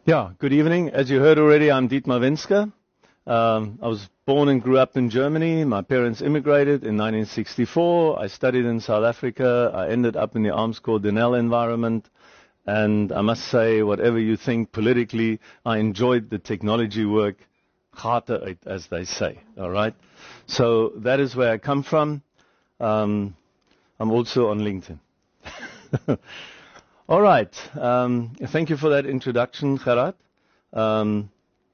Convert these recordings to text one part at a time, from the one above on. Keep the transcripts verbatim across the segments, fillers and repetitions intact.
Yeah, good evening. As you heard already, I'm Dietmar Wenske. Um, I was born and grew up in Germany. My parents immigrated in nineteen sixty-four. I studied in South Africa. I ended up in the Arms Corps Denel environment. And I must say, whatever you think politically, I enjoyed the technology work, harder, as they say. All right? So that is where I come from. Um, I'm also on LinkedIn. All right. Um, thank you for that introduction, Gerard. Um,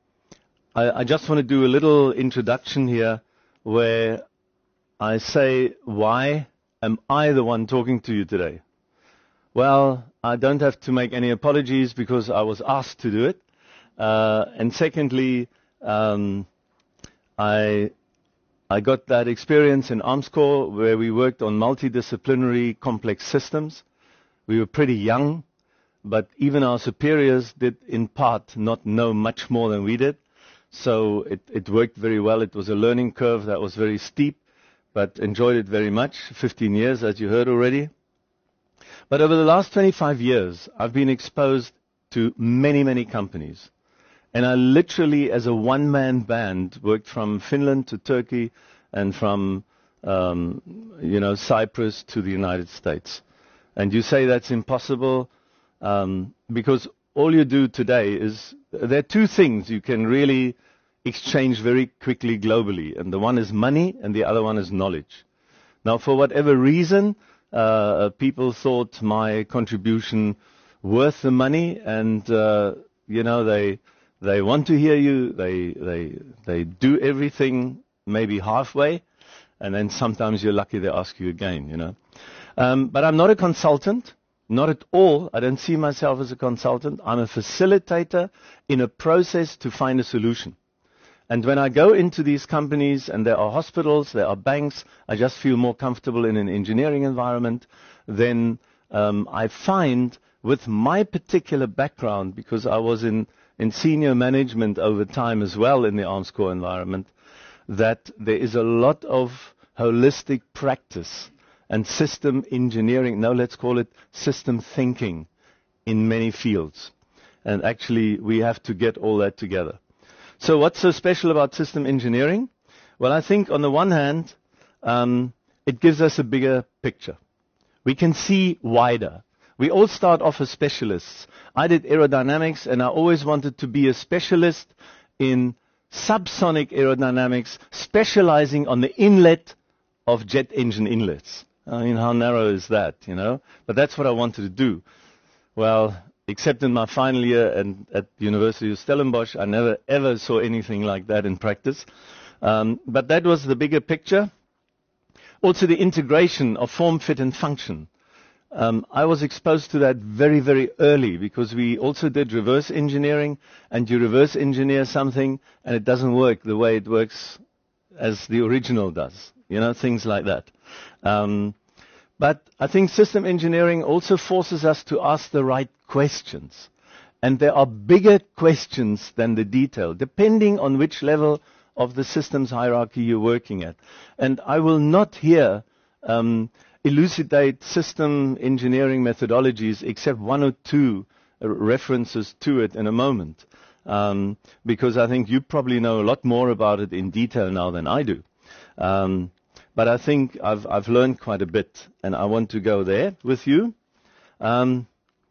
I, I just want to do a little introduction here where I say, why am I the one talking to you today? Well, I don't have to make any apologies because I was asked to do it. Uh, and secondly, um, I, I got that experience in Arms Corps where we worked on multidisciplinary complex systems. We were pretty young, but even our superiors did in part not know much more than we did. So it, it worked very well. It was a learning curve that was very steep, but enjoyed it very much. fifteen years, as you heard already. But over the last twenty-five years, I've been exposed to many, many companies. And I literally, as a one-man band, worked from Finland to Turkey and from, um, you know, Cyprus to the United States. And you say that's impossible um, because all you do today is, there are two things you can really exchange very quickly globally. And the one is money and the other one is knowledge. Now, for whatever reason, uh, people thought my contribution worth the money and, uh, you know, they they want to hear you. They, they, they do everything maybe halfway. And then sometimes you're lucky they ask you again, you know. Um, but I'm not a consultant, not at all. I don't see myself as a consultant. I'm a facilitator in a process to find a solution. And when I go into these companies, and there are hospitals, there are banks, I just feel more comfortable in an engineering environment, then um, I find with my particular background, because I was in, in senior management over time as well in the Arms Corps environment, that there is a lot of holistic practice and system engineering, no, let's call it system thinking in many fields. And actually, we have to get all that together. So what's so special about system engineering? Well, I think on the one hand, um, it gives us a bigger picture. We can see wider. We all start off as specialists. I did aerodynamics, and I always wanted to be a specialist in subsonic aerodynamics, specializing on the inlet of jet engine inlets. I mean, how narrow is that, you know? But that's what I wanted to do. Well, except in my final year and at the University of Stellenbosch, I never ever saw anything like that in practice. Um, but that was the bigger picture. Also the integration of form, fit, and function. Um, I was exposed to that very, very early because we also did reverse engineering, and you reverse engineer something and it doesn't work the way it works as the original does. You know, things like that. Um, but I think system engineering also forces us to ask the right questions. And there are bigger questions than the detail, depending on which level of the systems hierarchy you're working at. And I will not here um, elucidate system engineering methodologies except one or two uh, references to it in a moment. Um, because I think you probably know a lot more about it in detail now than I do. Um, but I think I've, I've learned quite a bit, and I want to go there with you. Um,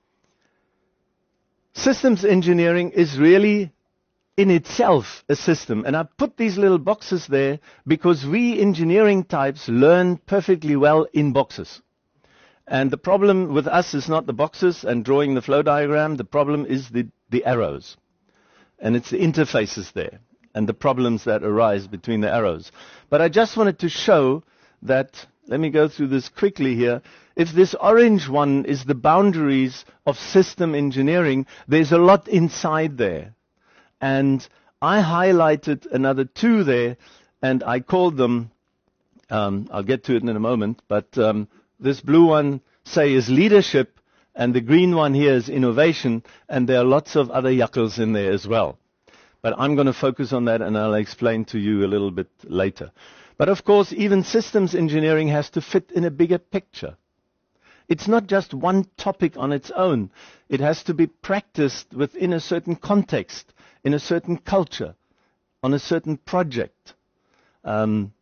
systems engineering is really in itself a system, and I put these little boxes there because we engineering types learn perfectly well in boxes. And the problem with us is not the boxes and drawing the flow diagram. The problem is the, the arrows. And it's the interfaces there and the problems that arise between the arrows. But I just wanted to show that, let me go through this quickly here. If this orange one is the boundaries of system engineering, there's a lot inside there. And I highlighted another two there, and I called them, um, I'll get to it in a moment, but um, this blue one, say, is leadership, and the green one here is innovation, and there are lots of other yuckles in there as well. But I'm going to focus on that, and I'll explain to you a little bit later. But of course, even systems engineering has to fit in a bigger picture. It's not just one topic on its own. It has to be practiced within a certain context, in a certain culture, on a certain project. Um,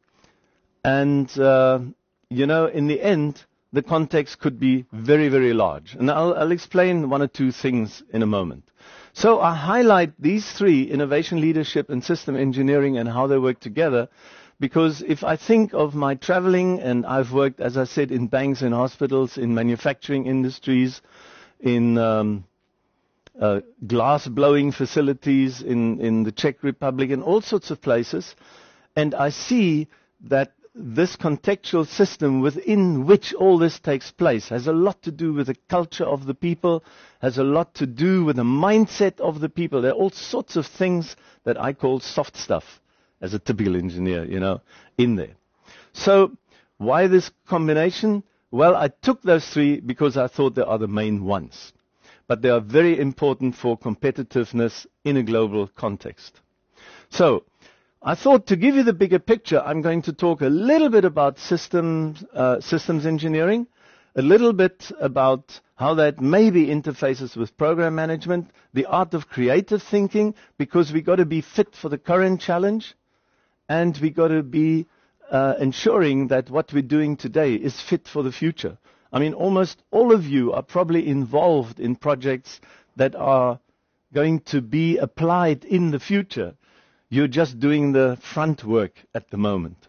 and, uh, you know, in the end, the context could be very, very large. And I'll, I'll explain one or two things in a moment. So I highlight these three, innovation, leadership, and system engineering, and how they work together, because if I think of my traveling, and I've worked, as I said, in banks and hospitals, in manufacturing industries, in um, uh, glass-blowing facilities in, in the Czech Republic, and all sorts of places, and I see that this contextual system within which all this takes place has a lot to do with the culture of the people, has a lot to do with the mindset of the people. There are all sorts of things that I call soft stuff as a typical engineer, you know, in there. So why this combination? Well, I took those three because I thought they are the main ones. But they are very important for competitiveness in a global context. So I thought to give you the bigger picture, I'm going to talk a little bit about systems, uh, systems engineering, a little bit about how that maybe interfaces with program management, the art of creative thinking, because we've got to be fit for the current challenge, and we've got to be uh, ensuring that what we're doing today is fit for the future. I mean, almost all of you are probably involved in projects that are going to be applied in the future. You're just doing the front work at the moment.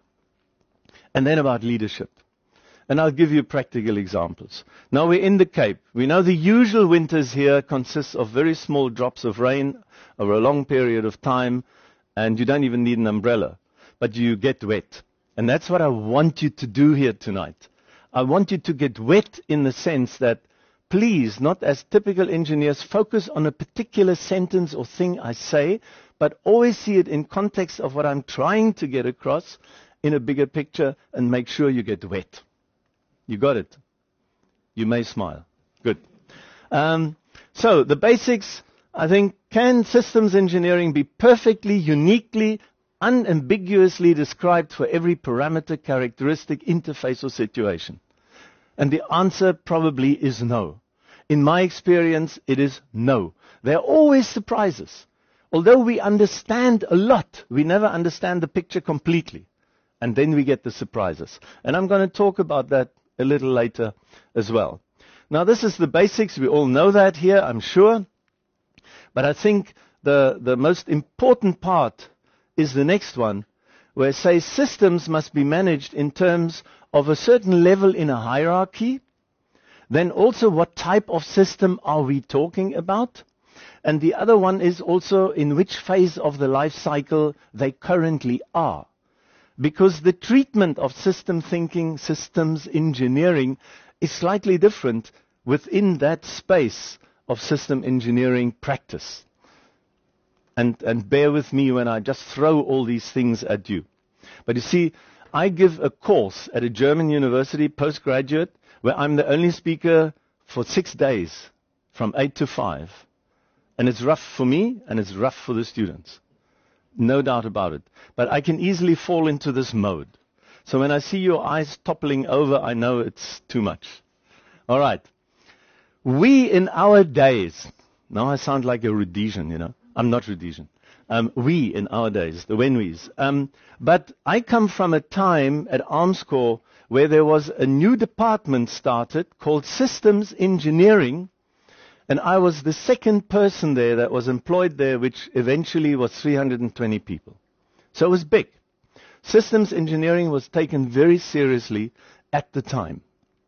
And then about leadership. And I'll give you practical examples. Now we're in the Cape. We know the usual winters here consists of very small drops of rain over a long period of time, and you don't even need an umbrella, but you get wet. And that's what I want you to do here tonight. I want you to get wet in the sense that, please, not as typical engineers, focus on a particular sentence or thing I say, but always see it in context of what I'm trying to get across in a bigger picture, and make sure you get wet. You got it? You may smile. Good. Um, so the basics, I think, can systems engineering be perfectly, uniquely, unambiguously described for every parameter, characteristic, interface, or situation? And the answer probably is no. In my experience, it is no. There are always surprises. Although we understand a lot, we never understand the picture completely. And then we get the surprises. And I'm going to talk about that a little later as well. Now, this is the basics. We all know that here, I'm sure. But I think the, the most important part is the next one, where it says systems must be managed in terms of a certain level in a hierarchy. Then also, what type of system are we talking about? And the other one is also in which phase of the life cycle they currently are. Because the treatment of system thinking, systems engineering, is slightly different within that space of system engineering practice. And, and bear with me when I just throw all these things at you. But you see, I give a course at a German university, postgraduate, where I'm the only speaker for six days, from eight to five. And it's rough for me, and it's rough for the students. No doubt about it. But I can easily fall into this mode. So when I see your eyes toppling over, I know it's too much. All right. We in our days, now I sound like a Rhodesian, you know. I'm not Rhodesian. Um, we in our days, the Wenwees. Um, but I come from a time at Armscor where there was a new department started called Systems Engineering. And I was the second person there that was employed there, which eventually was three hundred twenty people. So it was big. Systems engineering was taken very seriously at the time.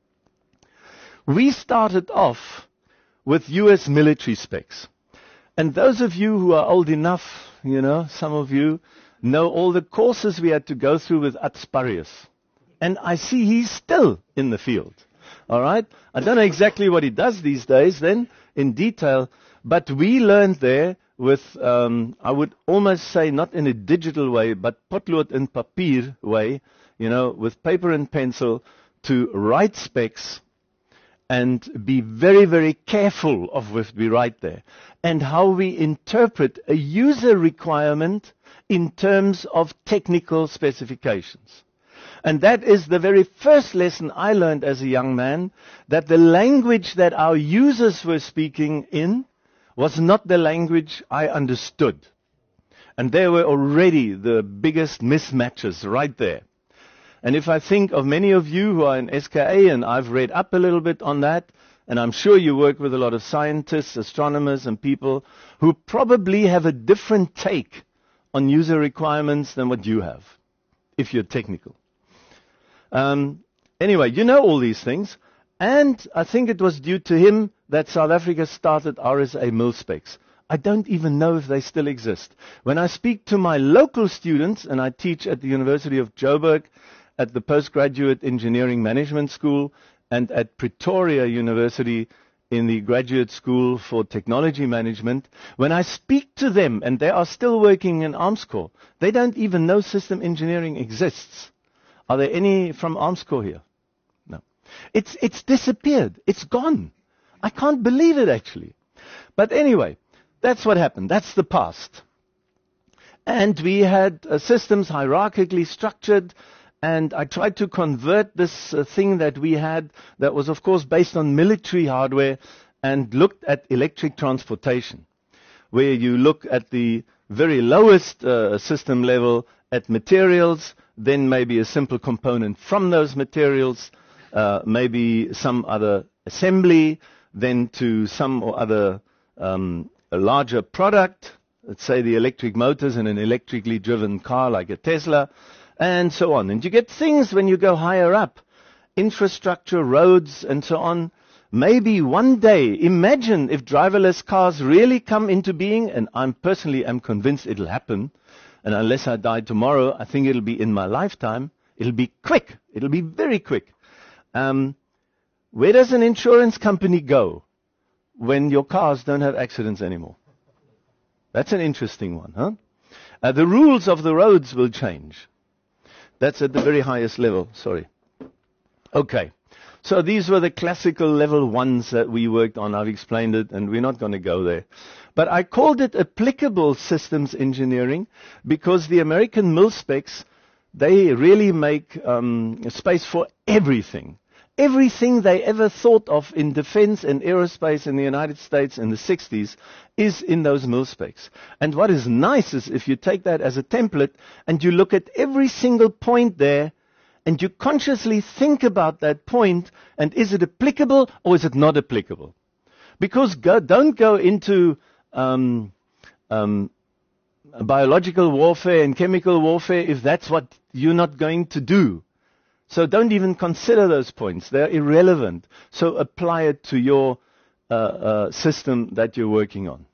We started off with U S military specs. And those of you who are old enough, you know, some of you know all the courses we had to go through with Atsparius. And I see he's still in the field. All right? I don't know exactly what he does these days then, in detail, but we learned there with, um, I would almost say not in a digital way, but potlood and papier way, you know, with paper and pencil, to write specs and be very, very careful of what we write there, and how we interpret a user requirement in terms of technical specifications. And that is the very first lesson I learned as a young man, that the language that our users were speaking in was not the language I understood. And there were already the biggest mismatches right there. And if I think of many of you who are in S K A, and I've read up a little bit on that, and I'm sure you work with a lot of scientists, astronomers, and people who probably have a different take on user requirements than what you have, if you're technical. Um, anyway, you know all these things, and I think it was due to him that South Africa started R S A Mil-Specs. I don't even know if they still exist. When I speak to my local students, and I teach at the University of Joburg, at the Postgraduate Engineering Management School, and at Pretoria University in the Graduate School for Technology Management, when I speak to them, and they are still working in Armscor, they don't even know system engineering exists. Are there any from Armscor here? No. It's, it's disappeared. It's gone. I can't believe it, actually. But anyway, that's what happened. That's the past. And we had uh, systems hierarchically structured, and I tried to convert this uh, thing that we had that was, of course, based on military hardware, and looked at electric transportation, where you look at the very lowest uh, system level at materials, then maybe a simple component from those materials, uh, maybe some other assembly, then to some or other um, a larger product, let's say the electric motors in an electrically driven car like a Tesla, and so on. And you get things when you go higher up, infrastructure, roads, and so on. Maybe one day, imagine if driverless cars really come into being, and I'm personally am convinced it'll happen, and unless I die tomorrow, I think it'll be in my lifetime. It'll be quick. It'll be very quick. Um, where does an insurance company go when your cars don't have accidents anymore? That's an interesting one, huh? Uh, the rules of the roads will change. That's at the very highest level. Sorry. Okay. So these were the classical level ones that we worked on. I've explained it, and we're not going to go there. But I called it applicable systems engineering because the American Mil-Specs, they really make um, space for everything. Everything they ever thought of in defense and aerospace in the United States in the sixties is in those Mil-Specs. And what is nice is if you take that as a template and you look at every single point there, and you consciously think about that point, and is it applicable or is it not applicable? Because go, don't go into um, um, biological warfare and chemical warfare if that's what you're not going to do. So don't even consider those points. They're irrelevant. So apply it to your uh, uh, system that you're working on.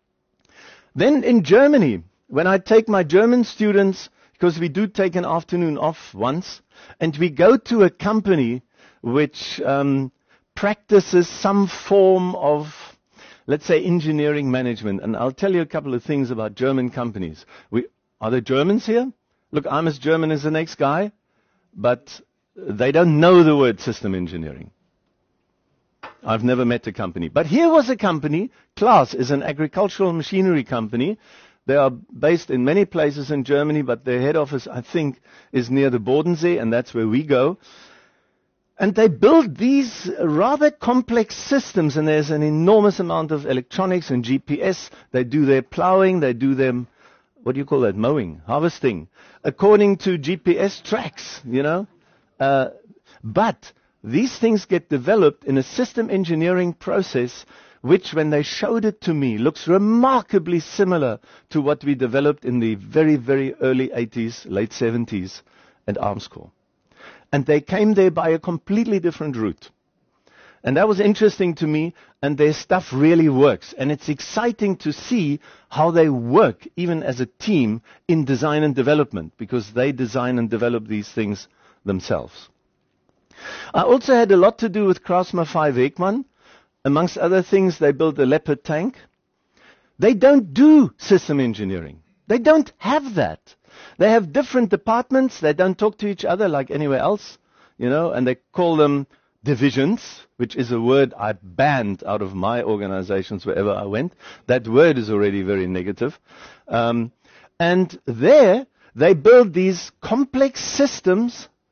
Then in Germany, when I take my German students, because we do take an afternoon off once, and we go to a company which um, practices some form of, let's say, engineering management. And I'll tell you a couple of things about German companies. We, are there Germans here? Look, I'm as German as the next guy, but they don't know the word system engineering. I've never met a company. But here was a company, Klaas is an agricultural machinery company. They are based in many places in Germany, but their head office, I think, is near the Bodensee, and that's where we go. And they build these rather complex systems, and there's an enormous amount of electronics and G P S. They do their plowing, they do their, what do you call that, mowing, harvesting, according to G P S tracks, you know. Uh, but these things get developed in a system engineering process which, when they showed it to me, looks remarkably similar to what we developed in the very, very early eighties, late seventies at Armscor. And they came there by a completely different route. And that was interesting to me, and their stuff really works. And it's exciting to see how they work, even as a team, in design and development, because they design and develop these things themselves. I also had a lot to do with KraussMaffei Wegmann. Amongst other things, they built a Leopard tank. They don't do system engineering. They don't have that. They have different departments. They don't talk to each other like anywhere else, you know, and they call them divisions, which is a word I banned out of my organizations wherever I went. That word is already very negative. Um, and there, they build these complex systems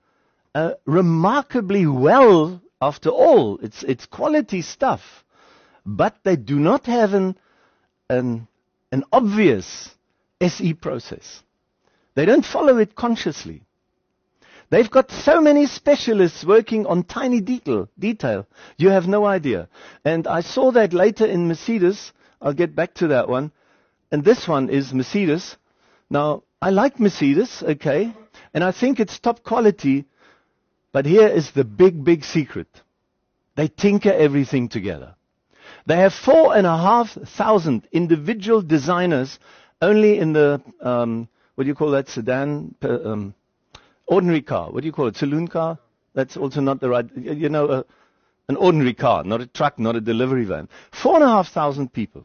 uh, remarkably well after all. It's, it's quality stuff. But they do not have an, an, an obvious S E process. They don't follow it consciously. They've got so many specialists working on tiny detail, detail. You have no idea. And I saw that later in Mercedes. I'll get back to that one. And this one is Mercedes. Now, I like Mercedes, okay, and I think it's top quality, but here is the big, big secret. They tinker everything together. They have four and a half thousand individual designers only in the, um, what do you call that, sedan, um, ordinary car. What do you call it, saloon car? That's also not the right, you know, uh, an ordinary car, not a truck, not a delivery van. Four and a half thousand people.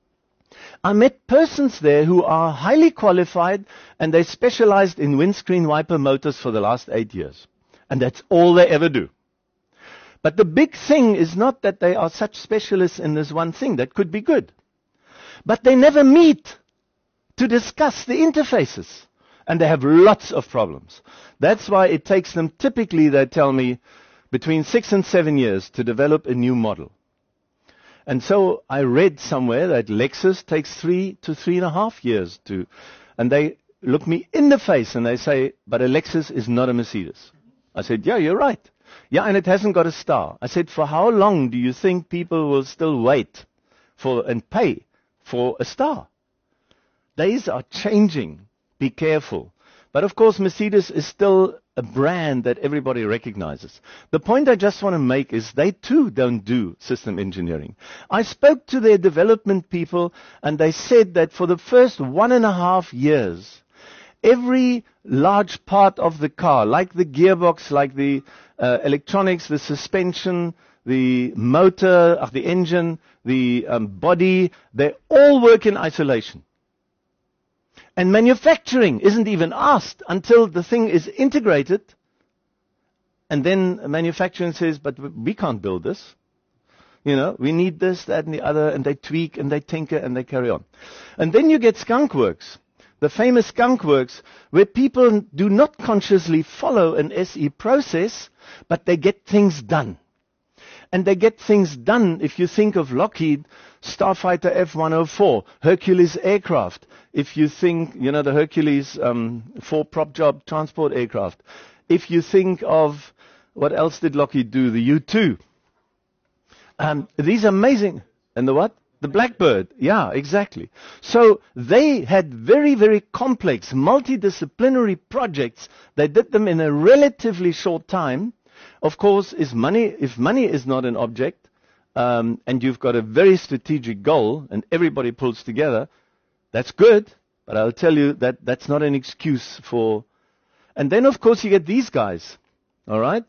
I met persons there who are highly qualified, and they specialized in windscreen wiper motors for the last eight years. And that's all they ever do. But the big thing is not that they are such specialists in this one thing. That could be good. But they never meet to discuss the interfaces. And they have lots of problems. That's why it takes them, typically, they tell me, between six and seven years to develop a new model. And so I read somewhere that Lexus takes three to three and a half years to, and they look me in the face and they say, but a Lexus is not a Mercedes. I said, yeah, you're right. Yeah, and it hasn't got a star. I said, for how long do you think people will still wait for and pay for a star? Days are changing. Be careful. But of course, Mercedes is still a brand that everybody recognizes. The point I just want to make is they too don't do system engineering. I spoke to their development people, and they said that for the first one and a half years, every large part of the car, like the gearbox, like the uh, electronics, the suspension, the motor, uh, the engine, the um, body, they all work in isolation. And manufacturing isn't even asked until the thing is integrated. And then manufacturing says, but we can't build this. You know, we need this, that, and the other. And they tweak, and they tinker, and they carry on. And then you get Skunk Works, the famous Skunk Works, where people do not consciously follow an S E process, but they get things done. And they get things done, if you think of Lockheed, Starfighter F one oh four, Hercules aircraft. If you think, you know, the Hercules um, four prop job transport aircraft. If you think of, what else did Lockheed do? The U two. Um, these amazing, and the what? The Blackbird. Yeah, exactly. So they had very, very complex, multidisciplinary projects. They did them in a relatively short time. Of course, is money, if money is not an object, um, and you've got a very strategic goal, and everybody pulls together, that's good, but I'll tell you that that's not an excuse for... And then, of course, you get these guys, all right?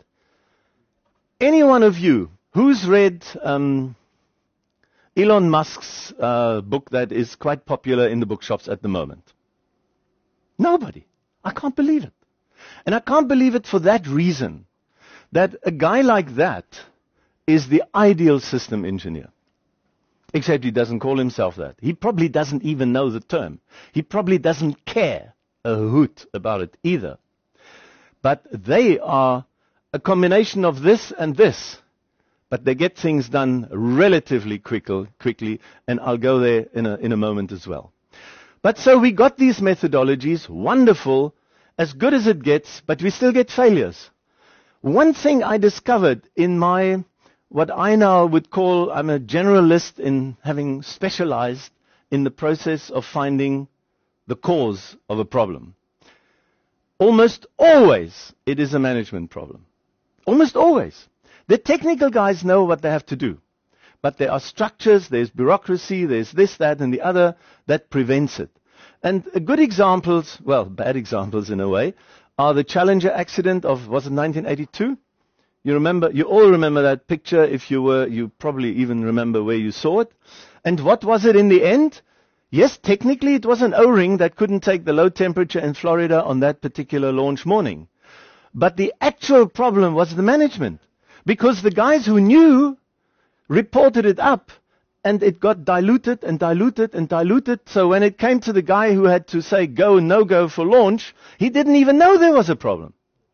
Any one of you who's read um, Elon Musk's uh, book that is quite popular in the bookshops at the moment? Nobody. I can't believe it. And I can't believe it for that reason, that a guy like that is the ideal system engineer. Except he doesn't call himself that. He probably doesn't even know the term. He probably doesn't care a hoot about it either. But they are a combination of this and this. But they get things done relatively quickly, quickly, and I'll go there in a, in a moment as well. But so we got these methodologies, wonderful, as good as it gets, but we still get failures. One thing I discovered in my, what I now would call, I'm a generalist in having specialized in the process of finding the cause of a problem. Almost always it is a management problem. Almost always. The technical guys know what they have to do. But there are structures, there's bureaucracy, there's this, that, and the other that prevents it. And good examples, well, bad examples in a way, are the Challenger accident of, was it nineteen eighty-two? You remember, you all remember that picture. If you were, you probably even remember where you saw it. And what was it in the end? Yes, technically it was an O-ring that couldn't take the low temperature in Florida on that particular launch morning. But the actual problem was the management. Because the guys who knew reported it up, and it got diluted and diluted and diluted. So when it came to the guy who had to say go, no go for launch, he didn't even know there was a problem.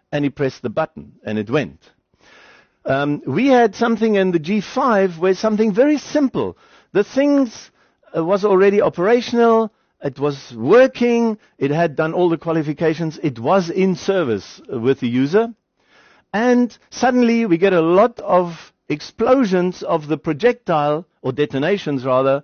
and he pressed the button, and it went. Um, we had something in the G five where something very simple. The things uh, was already operational, it was working, it had done all the qualifications, it was in service with the user, and suddenly we get a lot of explosions of the projectile, or detonations rather,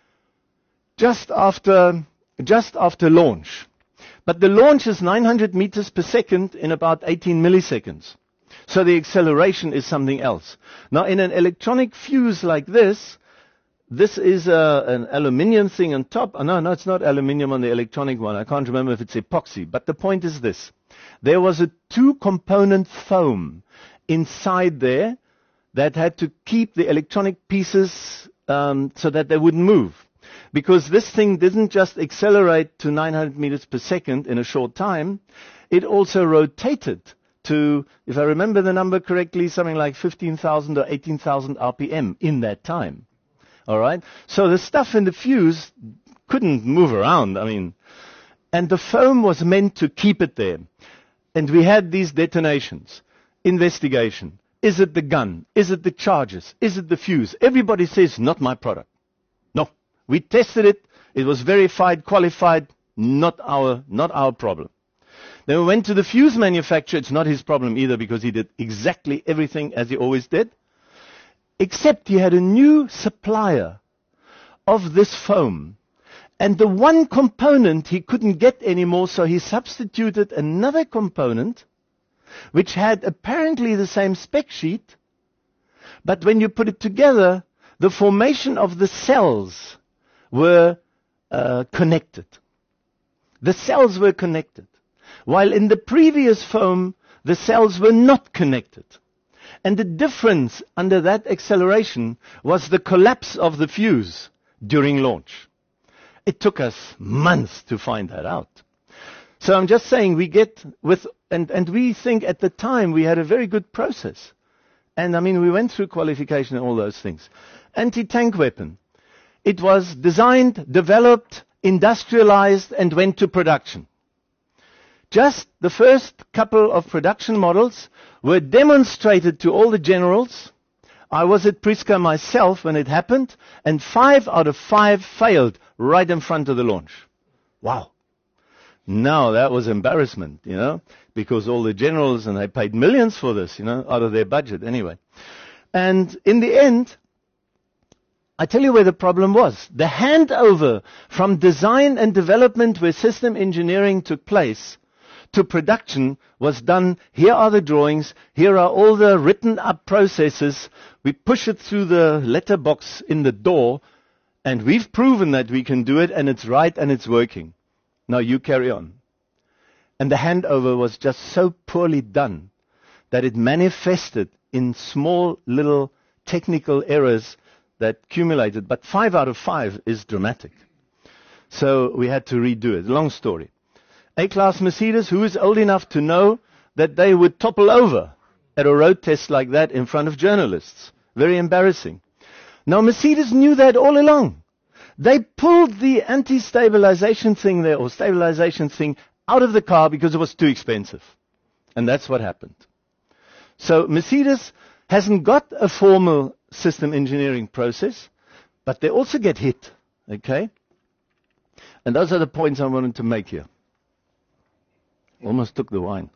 just after, just after launch. But the launch is nine hundred meters per second in about eighteen milliseconds. So the acceleration is something else. Now in an electronic fuse like this, this is a, an aluminium thing on top. Oh, no, no, it's not aluminium on the electronic one. I can't remember if it's epoxy. But the point is this. There was a two-component foam inside there that had to keep the electronic pieces um, so that they wouldn't move. Because this thing didn't just accelerate to nine hundred meters per second in a short time. It also rotated to, if I remember the number correctly, something like fifteen thousand or eighteen thousand R P M in that time. All right? So the stuff in the fuse couldn't move around. I mean, and the foam was meant to keep it there. And we had these detonations. Investigation. Is it the gun? Is it the charges? Is it the fuse? Everybody says, not my product. No. We tested it. It was verified, qualified. Not our, not our problem. Then we went to the fuse manufacturer. It's not his problem either because he did exactly everything as he always did. Except he had a new supplier of this foam. And the one component he couldn't get anymore, so he substituted another component which had apparently the same spec sheet. But when you put it together, the formation of the cells were uh, connected. The cells were connected. While in the previous foam, the cells were not connected. And the difference under that acceleration was the collapse of the fuse during launch. It took us months to find that out. So I'm just saying we get with, and, and we think at the time we had a very good process. And I mean, we went through qualification and all those things. Anti-tank weapon. It was designed, developed, industrialized, and went to production. Just the first couple of production models were demonstrated to all the generals. I was at Priska myself when it happened, and five out of five failed right in front of the launch. Wow. Now that was embarrassment, you know, because all the generals, and they paid millions for this, you know, out of their budget anyway. And in the end, I tell you where the problem was. The handover from design and development where system engineering took place to production was done. Here are the drawings. Here are all the written up processes. We push it through the letterbox in the door, and we've proven that we can do it, and it's right, and it's working. Now you carry on. And the handover was just so poorly done that it manifested in small little technical errors that accumulated. But five out of five is dramatic. So we had to redo it. Long story. A-Class Mercedes, who is old enough to know that they would topple over at a road test like that in front of journalists. Very embarrassing. Now Mercedes knew that all along. They pulled the anti-stabilization thing there, or stabilization thing, out of the car because it was too expensive. And that's what happened. So Mercedes hasn't got a formal system engineering process, but they also get hit. Okay? And those are the points I wanted to make here. Almost took the wine.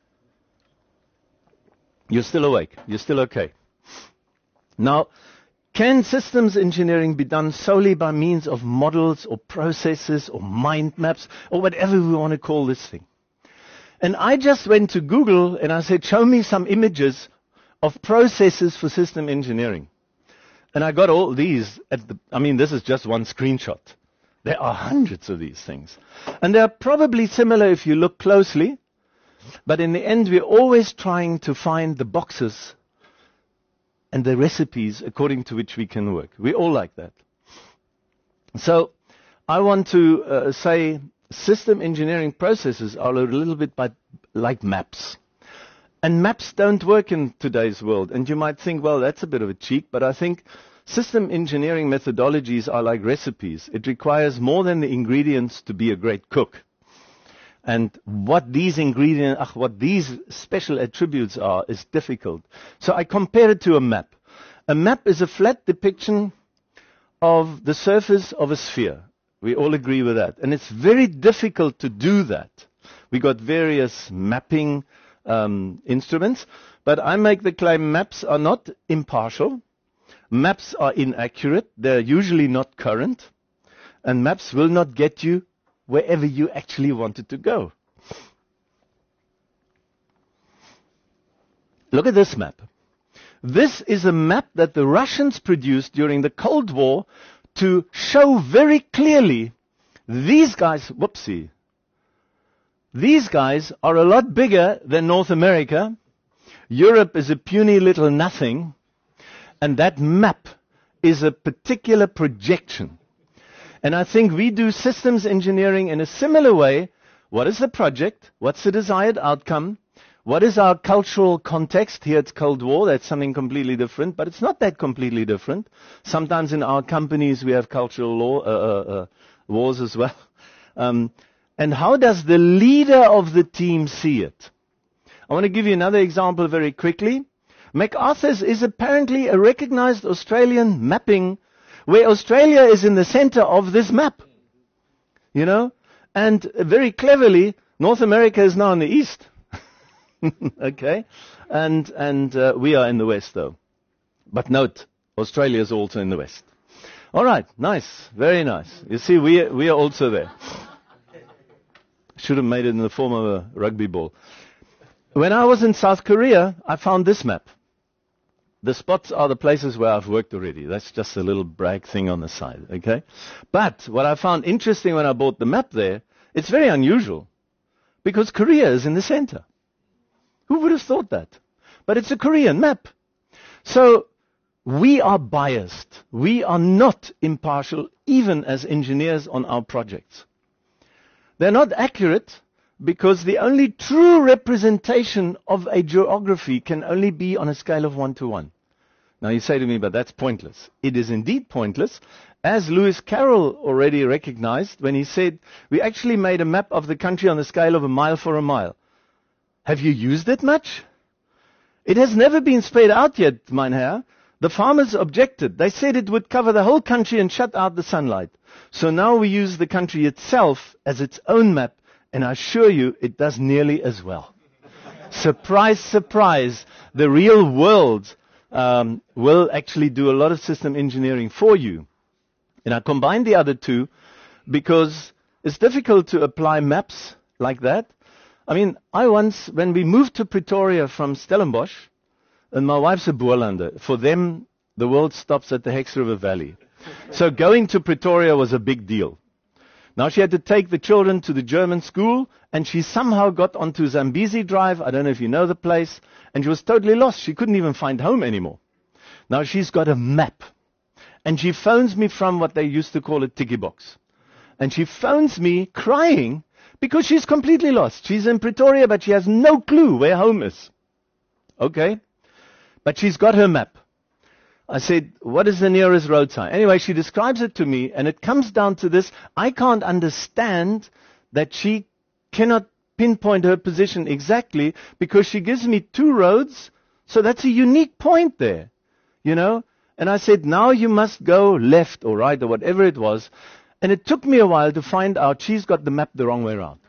You're still awake. You're still okay. Now, can systems engineering be done solely by means of models or processes or mind maps or whatever we want to call this thing? And I just went to Google and I said, show me some images of processes for system engineering. And I got all these at the, I mean, this is just one screenshot. There are hundreds of these things. And they are probably similar if you look closely. But in the end, we're always trying to find the boxes and the recipes according to which we can work. We all like that. So I want to uh, say system engineering processes are a little bit by, like maps. And maps don't work in today's world. And you might think, well, that's a bit of a cheat. But I think system engineering methodologies are like recipes. It requires more than the ingredients to be a great cook. And what these ingredients, ach, what these special attributes are is difficult. So I compare it to a map. A map is a flat depiction of the surface of a sphere. We all agree with that. And it's very difficult to do that. We got various mapping um, instruments, but I make the claim maps are not impartial. Maps are inaccurate. They're usually not current. And maps will not get you wherever you actually wanted to go. Look at this map. This is a map that the Russians produced during the Cold War to show very clearly these guys, whoopsie, these guys are a lot bigger than North America. Europe is a puny little nothing. And that map is a particular projection. And I think we do systems engineering in a similar way. What is the project? What's the desired outcome? What is our cultural context? Here it's Cold War. That's something completely different. But it's not that completely different. Sometimes in our companies we have cultural law, uh, uh, uh, wars as well. Um, and how does the leader of the team see it? I want to give you another example very quickly. MacArthur's is apparently a recognized Australian mapping where Australia is in the center of this map. You know? And very cleverly, North America is now in the east. Okay? And and uh, we are in the west, though. But note, Australia is also in the west. All right, nice. Very nice. You see, we, we are also there. Should have made it in the form of a rugby ball. When I was in South Korea, I found this map. The spots are the places where I've worked already. That's just a little brag thing on the side, okay? But what I found interesting when I bought the map there, it's very unusual because Korea is in the center. Who would have thought that? But it's a Korean map. So we are biased. We are not impartial, even as engineers on our projects. They're not accurate because the only true representation of a geography can only be on a scale of one to one. Now you say to me, but that's pointless. It is indeed pointless, as Lewis Carroll already recognized when he said, we actually made a map of the country on the scale of a mile for a mile. Have you used it much? It has never been spread out yet, mein Herr. The farmers objected. They said it would cover the whole country and shut out the sunlight. So now we use the country itself as its own map, and I assure you it does nearly as well. Surprise, surprise, the real world um, will actually do a lot of system engineering for you. And I combined the other two because it's difficult to apply maps like that. I mean, I once, when we moved to Pretoria from Stellenbosch, and my wife's a Boerlander, for them, the world stops at the Hex River Valley. So going to Pretoria was a big deal. Now she had to take the children to the German school, and she somehow got onto Zambezi Drive. I don't know if you know the place. And she was totally lost. She couldn't even find home anymore. Now she's got a map. And she phones me from what they used to call a tiki box. And she phones me crying because she's completely lost. She's in Pretoria, but she has no clue where home is. Okay? But she's got her map. I said, what is the nearest road sign? Anyway, she describes it to me, and it comes down to this. I can't understand that she cannot pinpoint her position exactly because she gives me two roads, so that's a unique point there, you know? And I said, now you must go left or right or whatever it was. And it took me a while to find out she's got the map the wrong way around.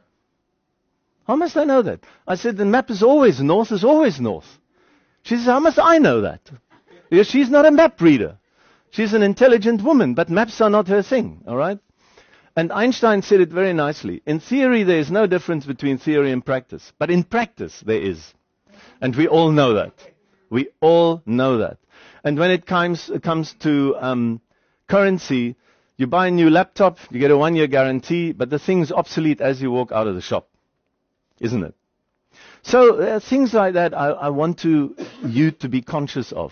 How must I know that? I said, the map is always north, is always north. She says, how must I know that? Because she's not a map reader. She's an intelligent woman, but maps are not her thing, all right? And Einstein said it very nicely. In theory, there is no difference between theory and practice. But in practice, there is. And we all know that. We all know that. And when it comes, it comes to um, currency, you buy a new laptop, you get a one-year guarantee, but the thing's obsolete as you walk out of the shop. Isn't it? So uh, things like that I, I want to, you to be conscious of.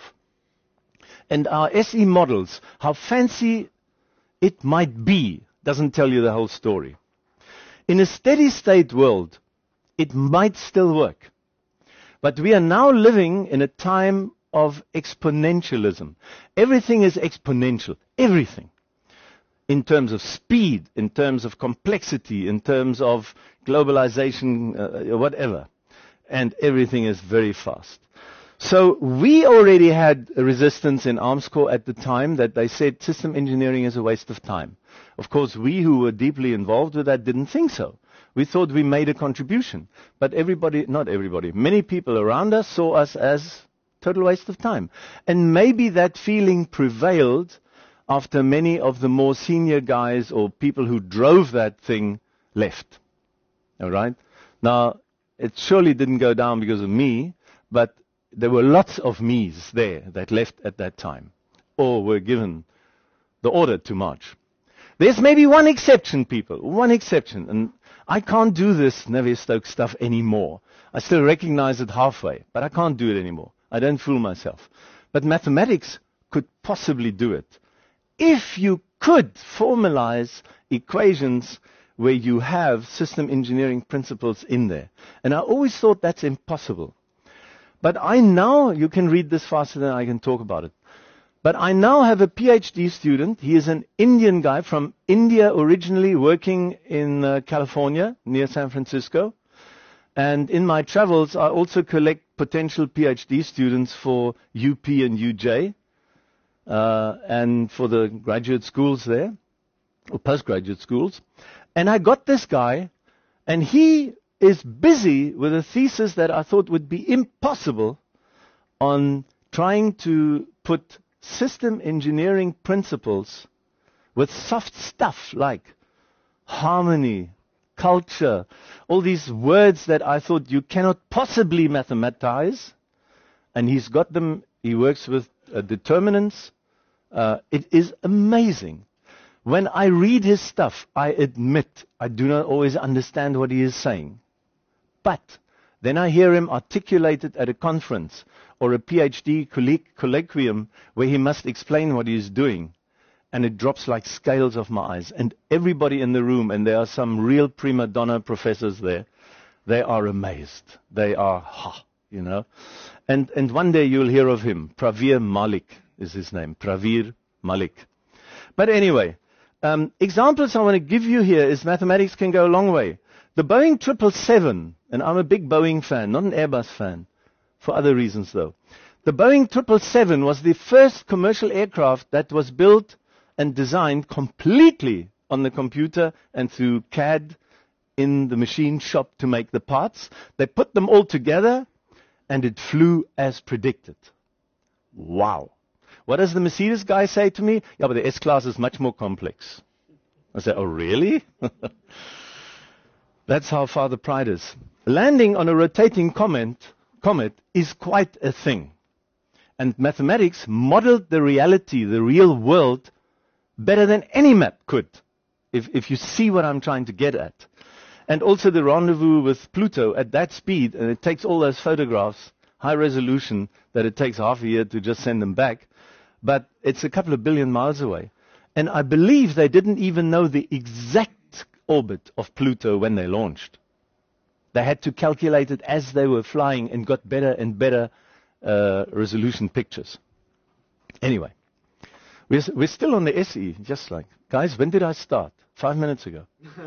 And our S E models, how fancy it might be, doesn't tell you the whole story. In a steady state world, it might still work. But we are now living in a time of exponentialism. Everything is exponential. Everything. in terms of speed, in terms of complexity, in terms of globalization, uh, whatever. And everything is very fast. So we already had a resistance in Armscor at the time that they said system engineering is a waste of time. Of course, we who were deeply involved with that didn't think so. We thought we made a contribution. But everybody, not everybody, many people around us saw us as total waste of time. And maybe that feeling prevailed after many of the more senior guys or people who drove that thing left. All right? Now, it surely didn't go down because of me, but there were lots of me's there that left at that time or were given the order to march. There's maybe one exception, people, one exception. And I can't do this Navier-Stokes stuff anymore. I still recognize it halfway, but I can't do it anymore. I don't fool myself. But mathematics could possibly do it. If you could formalize equations where you have system engineering principles in there. And I always thought that's impossible. But I now, you can read this faster than I can talk about it. But I now have a PhD student. He is an Indian guy from India originally, working in uh, California near San Francisco. And in my travels, I also collect potential PhD students for U P and U J uh, and for the graduate schools there, or postgraduate schools. And I got this guy, and he is busy with a thesis that I thought would be impossible on trying to put system engineering principles with soft stuff like harmony, culture, all these words that I thought you cannot possibly mathematize. And he's got them, he works with uh, determinants. Uh, it is amazing. When I read his stuff, I admit I do not always understand what he is saying. But then I hear him articulate it at a conference or a PhD colloquium where he must explain what he is doing. And it drops like scales off my eyes. And everybody in the room, and there are some real prima donna professors there, they are amazed. They are, ha, you know. And, and one day you'll hear of him. Pravir Malik is his name. Pravir Malik. But anyway, um, examples I want to give you here is mathematics can go a long way. The Boeing triple seven, and I'm a big Boeing fan, not an Airbus fan, for other reasons though. The Boeing triple seven was the first commercial aircraft that was built and designed completely on the computer and through C A D in the machine shop to make the parts. They put them all together, and it flew as predicted. Wow. What does the Mercedes guy say to me? Yeah, but the S-Class is much more complex. I said, oh, really? That's how far the pride is. Landing on a rotating comet, comet is quite a thing. And mathematics modeled the reality, the real world, better than any map could, if, if you see what I'm trying to get at. And also the rendezvous with Pluto at that speed, and it takes all those photographs, high resolution, that it takes half a year to just send them back. But it's a couple of billion miles away. And I believe they didn't even know the exact orbit of Pluto when they launched. They had to calculate it as they were flying and got better and better uh, resolution pictures. Anyway, we're, we're still on the S E, just like, guys, when did I start? Five minutes ago.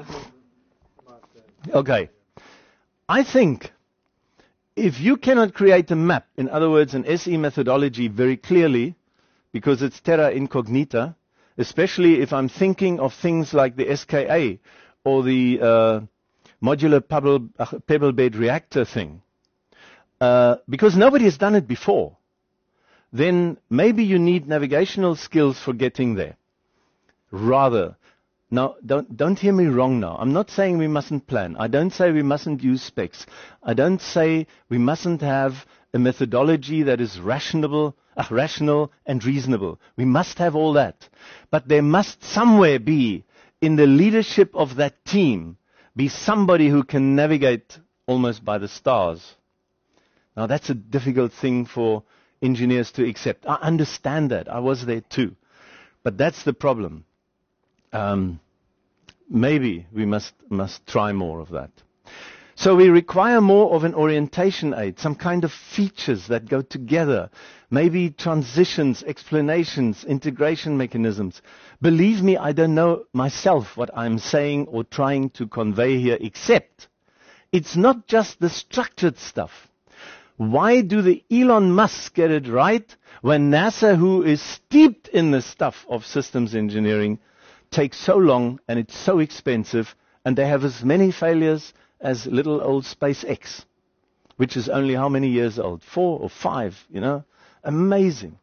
Okay. I think if you cannot create a map, in other words, an S E methodology very clearly, because it's terra incognita, especially if I'm thinking of things like the S K A or the uh, modular pebble, uh, pebble bed reactor thing, uh, because nobody has done it before, then maybe you need navigational skills for getting there. Rather, now, don't, don't hear me wrong now. I'm not saying we mustn't plan. I don't say we mustn't use specs. I don't say we mustn't have a methodology that is rational, uh, rational and reasonable. We must have all that. But there must somewhere be, in the leadership of that team, be somebody who can navigate almost by the stars. Now, that's a difficult thing for engineers to accept. I understand that. I was there too. But that's the problem. Um, maybe we must, must try more of that. So we require more of an orientation aid, some kind of features that go together, maybe transitions, explanations, integration mechanisms. Believe me, I don't know myself what I'm saying or trying to convey here, except it's not just the structured stuff. Why do the Elon Musk get it right when NASA, who is steeped in the stuff of systems engineering, takes so long and it's so expensive, and they have as many failures as little old SpaceX, which is only how many years old? Four or five, you know? Amazing.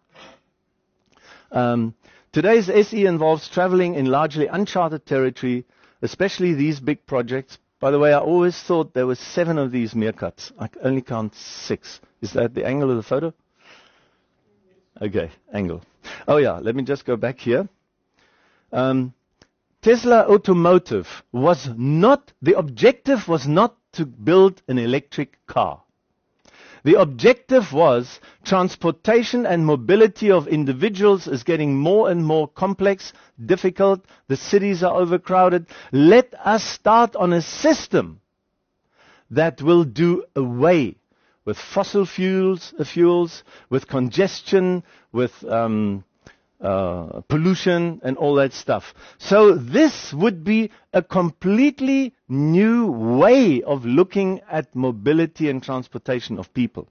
Um, today's S E involves traveling in largely uncharted territory, especially these big projects. By the way, I always thought there were seven of these meerkats. I only count six. Is that the angle of the photo? Okay, angle. Oh yeah, let me just go back here. Um, Tesla Automotive was not, the objective was not to build an electric car. The objective was transportation and mobility of individuals is getting more and more complex, difficult. The cities are overcrowded. Let us start on a system that will do away with fossil fuels, uh, fuels with congestion, with um, Uh, pollution and all that stuff. So this would be a completely new way of looking at mobility and transportation of people.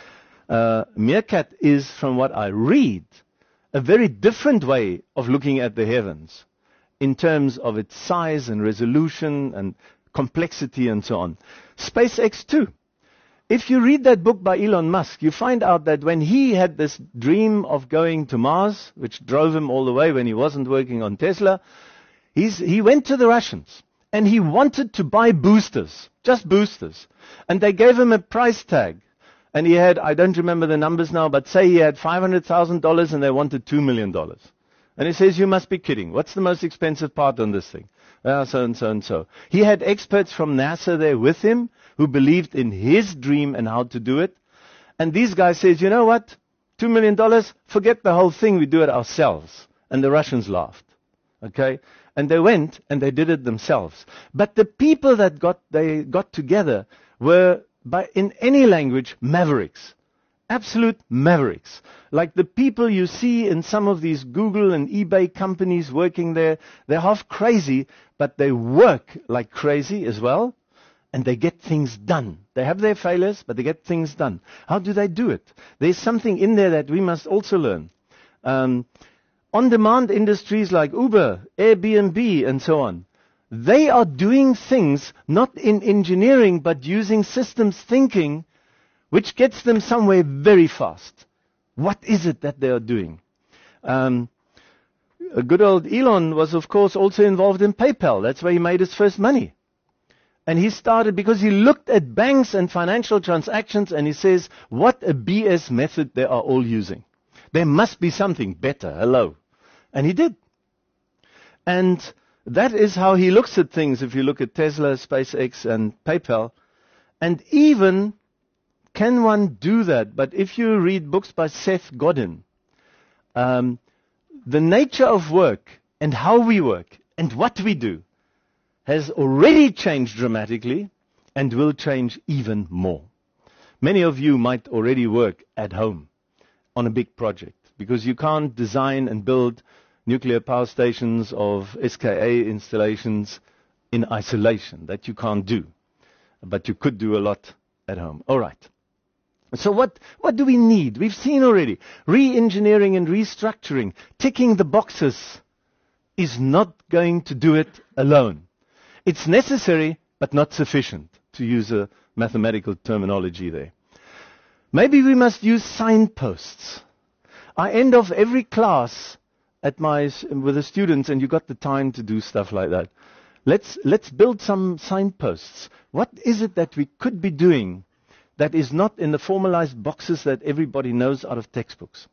Uh, Meerkat is, from what I read, a very different way of looking at the heavens in terms of its size and resolution and complexity and so on. SpaceX too. If you read that book by Elon Musk, you find out that when he had this dream of going to Mars, which drove him all the way when he wasn't working on Tesla, he's, he went to the Russians and he wanted to buy boosters, just boosters. And they gave him a price tag. And he had, I don't remember the numbers now, but say he had five hundred thousand dollars and they wanted two million dollars. And he says, you must be kidding. What's the most expensive part on this thing? Uh, so and so and so. He had experts from NASA there with him who believed in his dream and how to do it. And these guys says, you know what? Two million dollars, forget the whole thing, we do it ourselves. And the Russians laughed. Okay? And they went and they did it themselves. But the people that got, they got together were, by, in any language, mavericks. Absolute mavericks. Like the people you see in some of these Google and eBay companies working there, they're half crazy, but they work like crazy as well, and they get things done. They have their failures, but they get things done. How do they do it? There's something in there that we must also learn. Um, on-demand industries like Uber, Airbnb, and so on, they are doing things not in engineering, but using systems thinking, which gets them somewhere very fast. What is it that they are doing? Um, a good old Elon was, of course, also involved in PayPal. That's where he made his first money. And he started because he looked at banks and financial transactions and he says, what a B S method they are all using. There must be something better. Hello. And he did. And that is how he looks at things if you look at Tesla, SpaceX, and PayPal. And even, can one do that? But if you read books by Seth Godin, um, the nature of work and how we work and what we do has already changed dramatically and will change even more. Many of you might already work at home on a big project because you can't design and build nuclear power stations of S K A installations in isolation. That you can't do. But you could do a lot at home. All right. So what, what do we need? We've seen already. Re-engineering and restructuring, ticking the boxes, is not going to do it alone. It's necessary, but not sufficient, to use a mathematical terminology there. Maybe we must use signposts. I end off every class at my, with the students, and you got the time to do stuff like that. Let's, let's build some signposts. What is it that we could be doing that is not in the formalized boxes that everybody knows out of textbooks?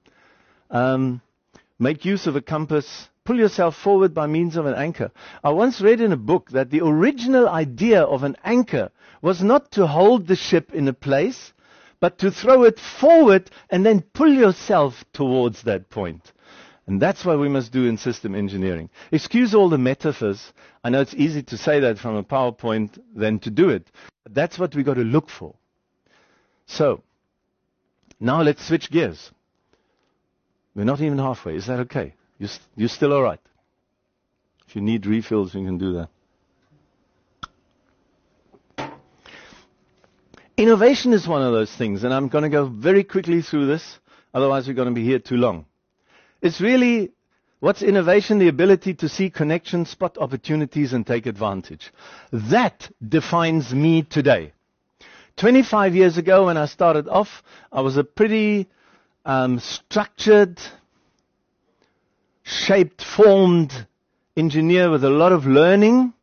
Um, make use of a compass. Pull yourself forward by means of an anchor. I once read in a book that the original idea of an anchor was not to hold the ship in a place, but to throw it forward and then pull yourself towards that point. And that's what we must do in system engineering. Excuse all the metaphors. I know it's easy to say that from a PowerPoint than to do it. But that's what we've got to look for. So, now let's switch gears. We're not even halfway. Is that okay? You're, st- you're still all right? If you need refills, you can do that. Innovation is one of those things, and I'm going to go very quickly through this. Otherwise, we're going to be here too long. It's really, what's innovation? The ability to see connections, spot opportunities, and take advantage. That defines me today. twenty-five years ago, when I started off, I was a pretty um, structured, shaped, formed engineer with a lot of learning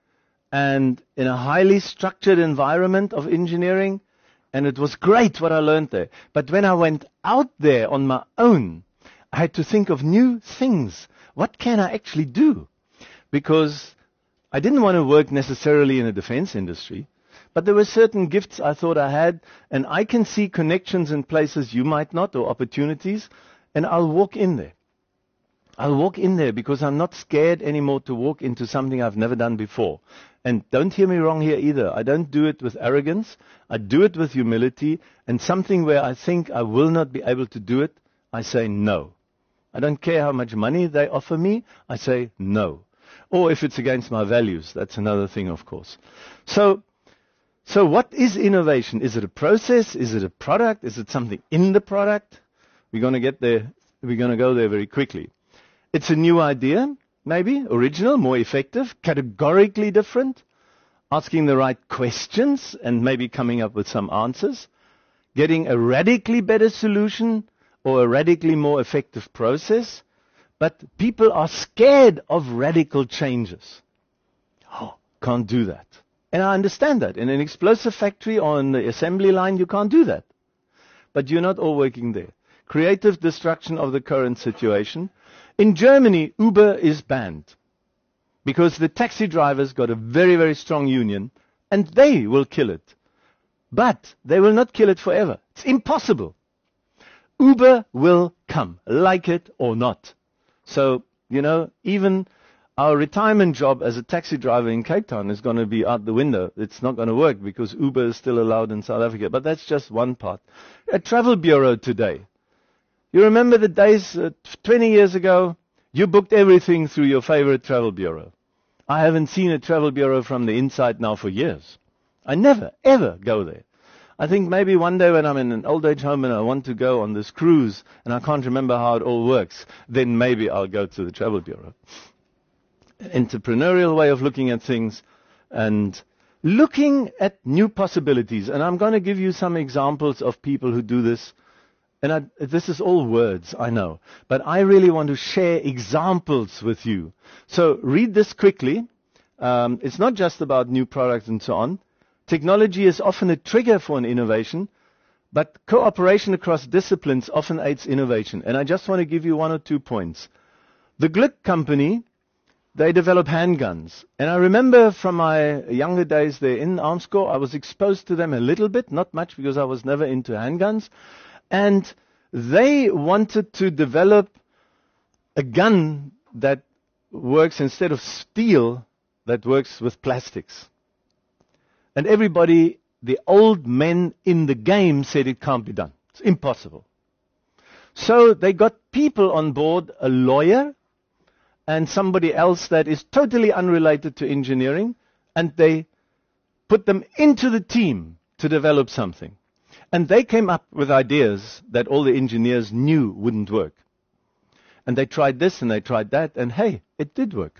and in a highly structured environment of engineering. And it was great what I learned there. But when I went out there on my own, I had to think of new things. What can I actually do? Because I didn't want to work necessarily in the defense industry, but there were certain gifts I thought I had, and I can see connections in places you might not, or opportunities, and I'll walk in there. I'll walk in there because I'm not scared anymore to walk into something I've never done before. And don't hear me wrong here either. I don't do it with arrogance. I do it with humility, and something where I think I will not be able to do it, I say no. I don't care how much money they offer me, I say no. Or if it's against my values, that's another thing, of course. So, so what is innovation? Is it a process? Is it a product? Is it something in the product? We're going to get there, we're going to go there very quickly. It's a new idea, maybe, original, more effective, categorically different, asking the right questions and maybe coming up with some answers, getting a radically better solution, or a radically more effective process, but people are scared of radical changes. Oh, can't do that. And I understand that. In an explosive factory or on the assembly line, you can't do that. But you're not all working there. Creative destruction of the current situation. In Germany, Uber is banned because the taxi drivers got a very, very strong union, and they will kill it. But they will not kill it forever. It's impossible. Uber will come, like it or not. So, you know, even our retirement job as a taxi driver in Cape Town is going to be out the window. It's not going to work because Uber is still allowed in South Africa. But that's just one part. A travel bureau today. You remember the days uh, twenty years ago, you booked everything through your favorite travel bureau. I haven't seen a travel bureau from the inside now for years. I never, ever go there. I think maybe one day when I'm in an old age home and I want to go on this cruise and I can't remember how it all works, then maybe I'll go to the travel bureau. An entrepreneurial way of looking at things and looking at new possibilities. And I'm going to give you some examples of people who do this. And I, this is all words, I know. But I really want to share examples with you. So read this quickly. Um, it's not just about new products and so on. Technology is often a trigger for an innovation, but cooperation across disciplines often aids innovation. And I just want to give you one or two points. The Glick company, they develop handguns. And I remember from my younger days there in Armscor, I was exposed to them a little bit, not much because I was never into handguns. And they wanted to develop a gun that works instead of steel, that works with plastics. And everybody, the old men in the game, said it can't be done. It's impossible. So they got people on board, a lawyer and somebody else that is totally unrelated to engineering, and they put them into the team to develop something. And they came up with ideas that all the engineers knew wouldn't work. And they tried this and they tried that, and hey, it did work.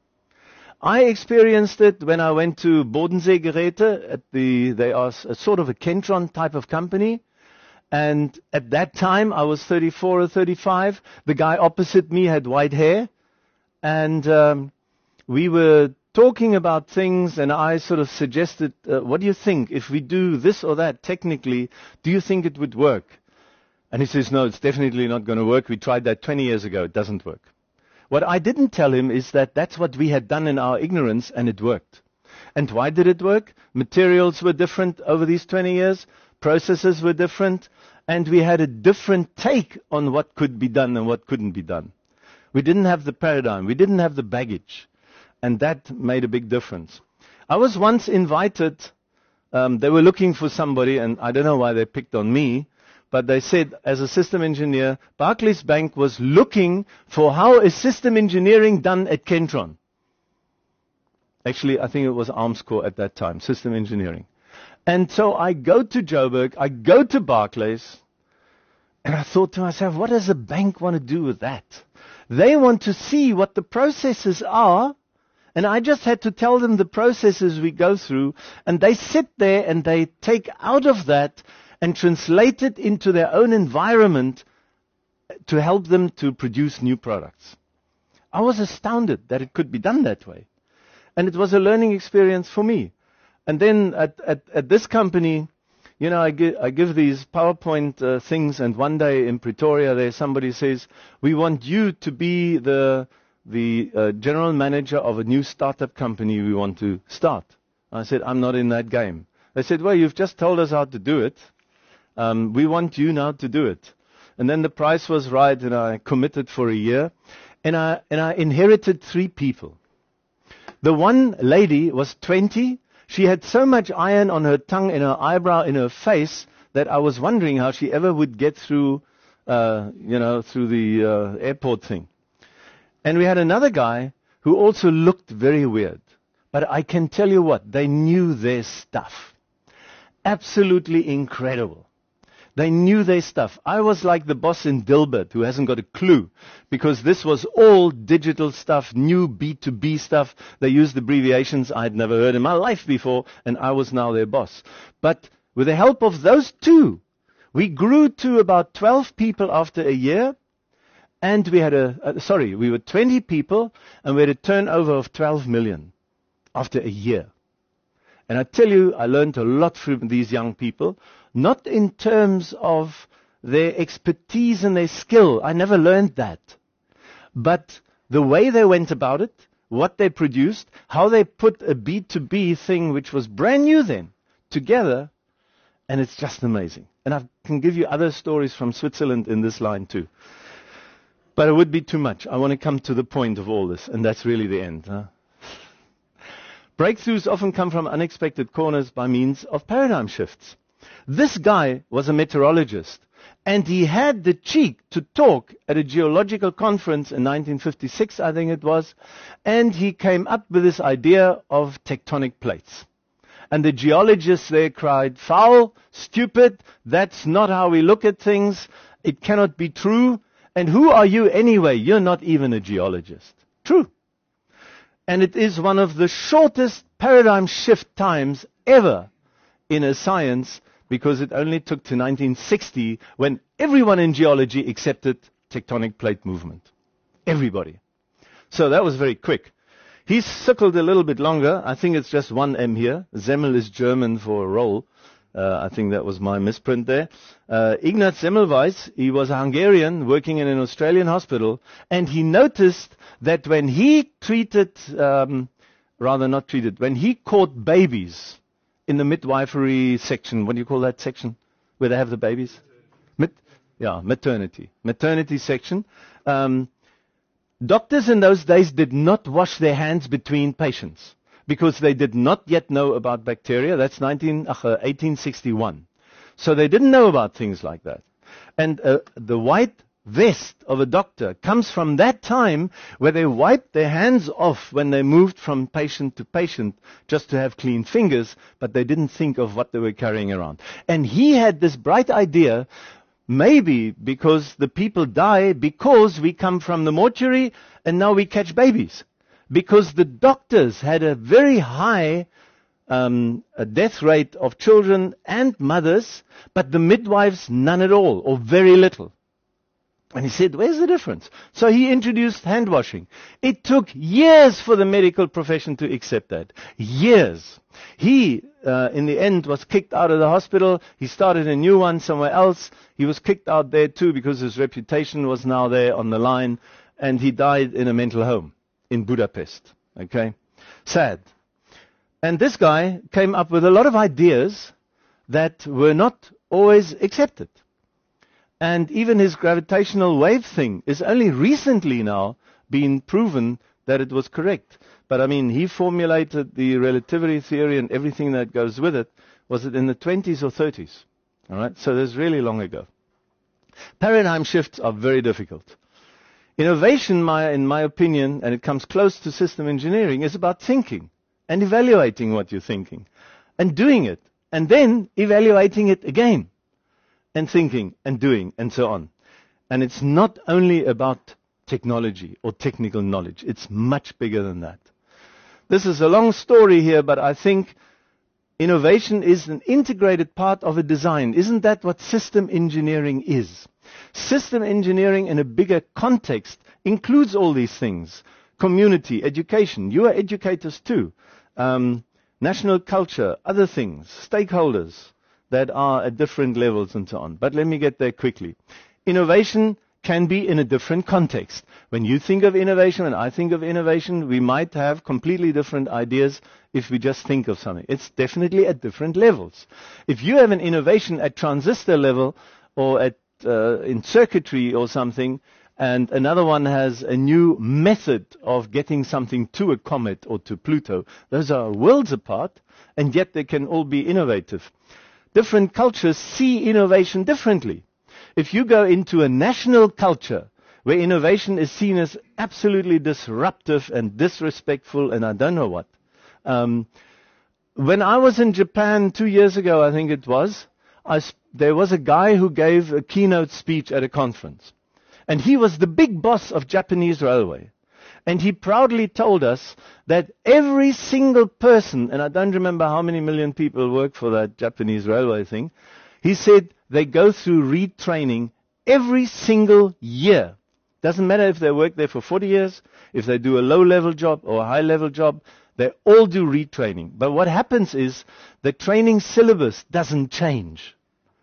I experienced it when I went to Bodensee-Geräte. At the, they are a sort of a Kentron type of company. And at that time, I was thirty-four or thirty-five. The guy opposite me had white hair. And um, we were talking about things, and I sort of suggested, uh, what do you think? If we do this or that technically, do you think it would work? And he says, no, it's definitely not going to work. We tried that twenty years ago. It doesn't work. What I didn't tell him is that that's what we had done in our ignorance, and it worked. And why did it work? Materials were different over these twenty years. Processes were different. And we had a different take on what could be done and what couldn't be done. We didn't have the paradigm. We didn't have the baggage. And that made a big difference. I was once invited, um, they were looking for somebody, and I don't know why they picked on me, but they said, as a system engineer, Barclays Bank was looking for how is system engineering done at Kentron. Actually, I think it was Armscor at that time, system engineering. And so I go to Joburg, I go to Barclays, and I thought to myself, what does a bank want to do with that? They want to see what the processes are, and I just had to tell them the processes we go through, and they sit there and they take out of that and translate it into their own environment to help them to produce new products. I was astounded that it could be done that way. And it was a learning experience for me. And then at, at, at this company, you know, I give, I give these PowerPoint uh, things, and one day in Pretoria there somebody says, we want you to be the, the uh, general manager of a new startup company we want to start. I said, I'm not in that game. They said, well, you've just told us how to do it. Um, we want you now to do it. And then the price was right, and I committed for a year. And I, and I inherited three people. The one lady was twenty. She had so much iron on her tongue, in her eyebrow, in her face, that I was wondering how she ever would get through, uh, you know, through the uh, airport thing. And we had another guy who also looked very weird. But I can tell you what, they knew their stuff. Absolutely incredible. They knew their stuff. I was like the boss in Dilbert who hasn't got a clue, because this was all digital stuff, new B two B stuff. They used abbreviations I had never heard in my life before, and I was now their boss. But with the help of those two, we grew to about twelve people after a year, and we had a, uh, sorry, we were twenty people, and we had a turnover of twelve million after a year. And I tell you, I learned a lot from these young people. Not in terms of their expertise and their skill. I never learned that. But the way they went about it, what they produced, how they put a B two B thing, which was brand new then, together, and it's just amazing. And I can give you other stories from Switzerland in this line too. But it would be too much. I want to come to the point of all this, and that's really the end. Huh? Breakthroughs often come from unexpected corners by means of paradigm shifts. This guy was a meteorologist, and he had the cheek to talk at a geological conference in nineteen fifty-six, I think it was, and he came up with this idea of tectonic plates. And the geologists there cried, foul, stupid, that's not how we look at things, it cannot be true, and who are you anyway? You're not even a geologist. True. And it is one of the shortest paradigm shift times ever in a science, because it only took to nineteen sixty when everyone in geology accepted tectonic plate movement. Everybody. So that was very quick. He circled a little bit longer. I think it's just one M here. Semmel is German for roll. Uh, I think that was my misprint there. Uh, Ignaz Semmelweis, he was a Hungarian working in an Australian hospital, and he noticed that when he treated, um, rather not treated, when he caught babies in the midwifery section, what do you call that section, where they have the babies? Mit, yeah, maternity. Maternity section. Um, doctors in those days did not wash their hands between patients, because they did not yet know about bacteria. That's nineteen, uh, eighteen sixty-one. So they didn't know about things like that. And uh, the white vest of a doctor comes from that time where they wiped their hands off when they moved from patient to patient just to have clean fingers, but they didn't think of what they were carrying around. And he had this bright idea, maybe because the people die because we come from the mortuary and now we catch babies. Because the doctors had a very high um, a death rate of children and mothers, but the midwives none at all, or very little. And he said, where's the difference? So he introduced hand washing. It took years for the medical profession to accept that. Years. He, uh, in the end, was kicked out of the hospital. He started a new one somewhere else. He was kicked out there too because his reputation was now there on the line. And he died in a mental home in Budapest. Okay? Sad. And this guy came up with a lot of ideas that were not always accepted. And even his gravitational wave thing is only recently now been proven that it was correct. But I mean, he formulated the relativity theory and everything that goes with it. Was it in the twenties or thirties? All right, so that's really long ago. Paradigm shifts are very difficult. Innovation, my, in my opinion, and it comes close to system engineering, is about thinking and evaluating what you're thinking and doing it, and then evaluating it again and thinking and doing and so on. And it's not only about technology or technical knowledge. It's much bigger than that. This is a long story here, but I think innovation is an integrated part of a design. Isn't that what system engineering is? System engineering in a bigger context includes all these things. Community, education. You are educators too. Um, national culture, other things, stakeholders that are at different levels and so on. But let me get there quickly. Innovation can be in a different context. When you think of innovation, when I think of innovation, we might have completely different ideas if we just think of something. It's definitely at different levels. If you have an innovation at transistor level or at uh, in circuitry or something, and another one has a new method of getting something to a comet or to Pluto, those are worlds apart, and yet they can all be innovative. Different cultures see innovation differently. If you go into a national culture where innovation is seen as absolutely disruptive and disrespectful and I don't know what. Um, when I was in Japan two years ago, I think it was, I sp- there was a guy who gave a keynote speech at a conference. And he was the big boss of Japanese Railway. And he proudly told us that every single person, and I don't remember how many million people work for that Japanese railway thing, he said they go through retraining every single year. Doesn't matter if they work there for forty years, if they do a low-level job or a high-level job, they all do retraining. But what happens is the training syllabus doesn't change.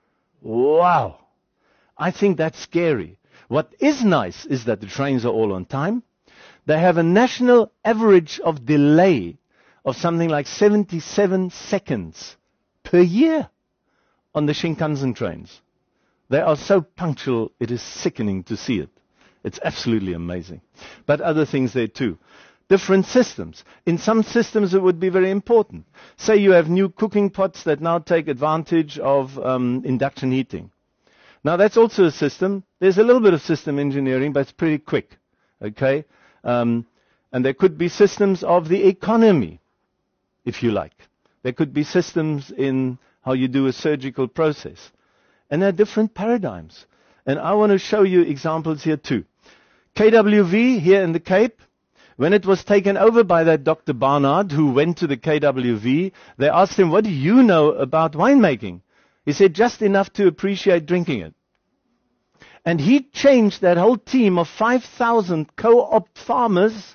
Wow. I think that's scary. What is nice is that the trains are all on time. They have a national average of delay of something like seventy-seven seconds per year on the Shinkansen trains. They are so punctual, it is sickening to see it. It's absolutely amazing. But other things there too. Different systems. In some systems it would be very important. Say you have new cooking pots that now take advantage of um, induction heating. Now that's also a system. There's a little bit of system engineering, but it's pretty quick. Okay? Um, and there could be systems of the economy, if you like. There could be systems in how you do a surgical process. And there are different paradigms. And I want to show you examples here too. K W V here in the Cape, when it was taken over by that Doctor Barnard who went to the K W V, they asked him, what do you know about winemaking? He said, just enough to appreciate drinking it. And he changed that whole team of five thousand co-op farmers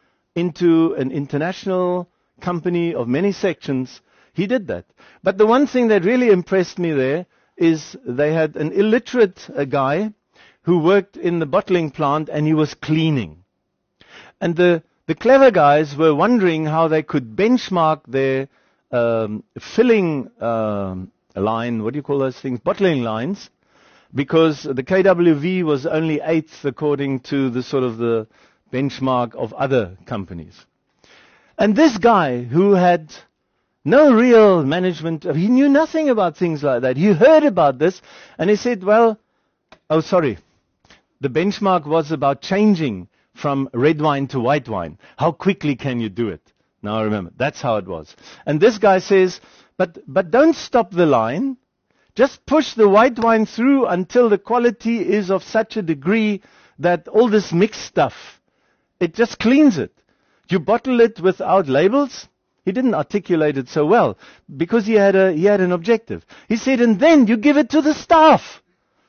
into an international company of many sections. He did that. But the one thing that really impressed me there is they had an illiterate uh, guy who worked in the bottling plant and he was cleaning. And the, the clever guys were wondering how they could benchmark their um, filling um, line, what do you call those things, bottling lines, because the K W V was only eighth according to the sort of the benchmark of other companies. And this guy who had no real management, he knew nothing about things like that. He heard about this and he said, well, oh sorry, the benchmark was about changing from red wine to white wine. How quickly can you do it? Now remember, that's how it was. And this guy says, but, but don't stop the line. Just push the white wine through until the quality is of such a degree that all this mixed stuff, it just cleans it. You bottle it without labels. He didn't articulate it so well because he had a, he had an objective. He said, and then you give it to the staff.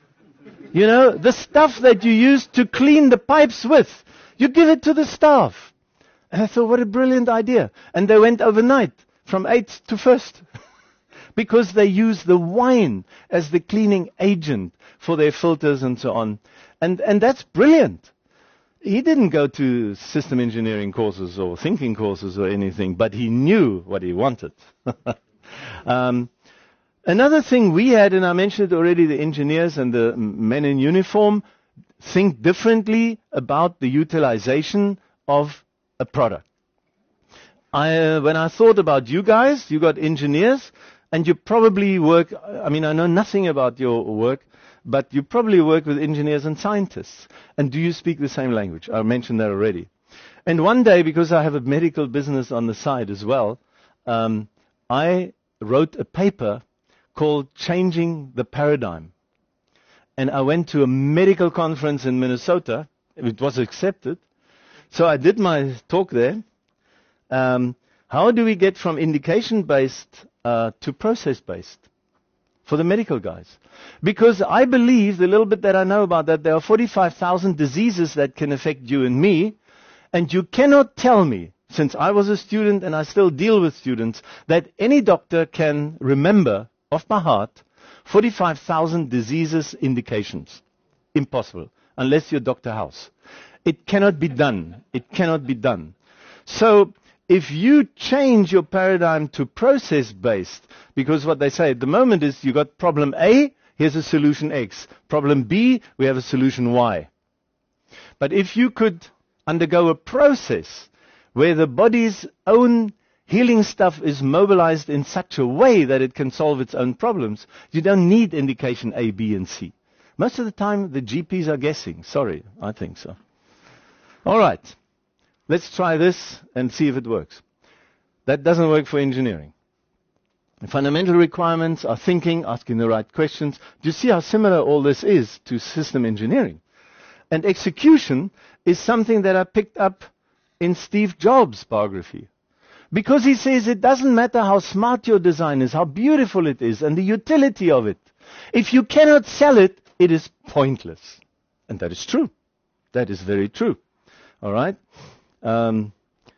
You know, the stuff that you use to clean the pipes with, you give it to the staff. And I thought, what a brilliant idea. And they went overnight from eighth to first. Because they use the wine as the cleaning agent for their filters and so on. And, and that's brilliant. He didn't go to system engineering courses or thinking courses or anything, but he knew what he wanted. um, another thing we had, and I mentioned it already, the engineers and the men in uniform, think differently about the utilization of a product. I, uh, when I thought about you guys, you got engineers, and you probably work, I mean, I know nothing about your work, but you probably work with engineers and scientists. And do you speak the same language? I mentioned that already. And one day, because I have a medical business on the side as well, um, I wrote a paper called Changing the Paradigm. And I went to a medical conference in Minnesota. It was accepted. So I did my talk there. Um, how do we get from indication-based uh, to process-based for the medical guys? Because I believe, the little bit that I know about that, there are forty-five thousand diseases that can affect you and me. And you cannot tell me, since I was a student and I still deal with students, that any doctor can remember off by heart forty-five thousand diseases indications. Impossible. Unless you're Doctor House. It cannot be done. It cannot be done. So, if you change your paradigm to process-based, because what they say at the moment is you got problem A, here's a solution X. Problem B, we have a solution Y. But if you could undergo a process where the body's own healing stuff is mobilized in such a way that it can solve its own problems, you don't need indication A, B, and C. Most of the time, the G Ps are guessing. Sorry, I think so. All right. Let's try this and see if it works. That doesn't work for engineering. The fundamental requirements are thinking, asking the right questions. Do you see how similar all this is to system engineering? And execution is something that I picked up in Steve Jobs' biography. Because he says it doesn't matter how smart your design is, how beautiful it is, and the utility of it. If you cannot sell it, it is pointless. And that is true. That is very true. All right? Um,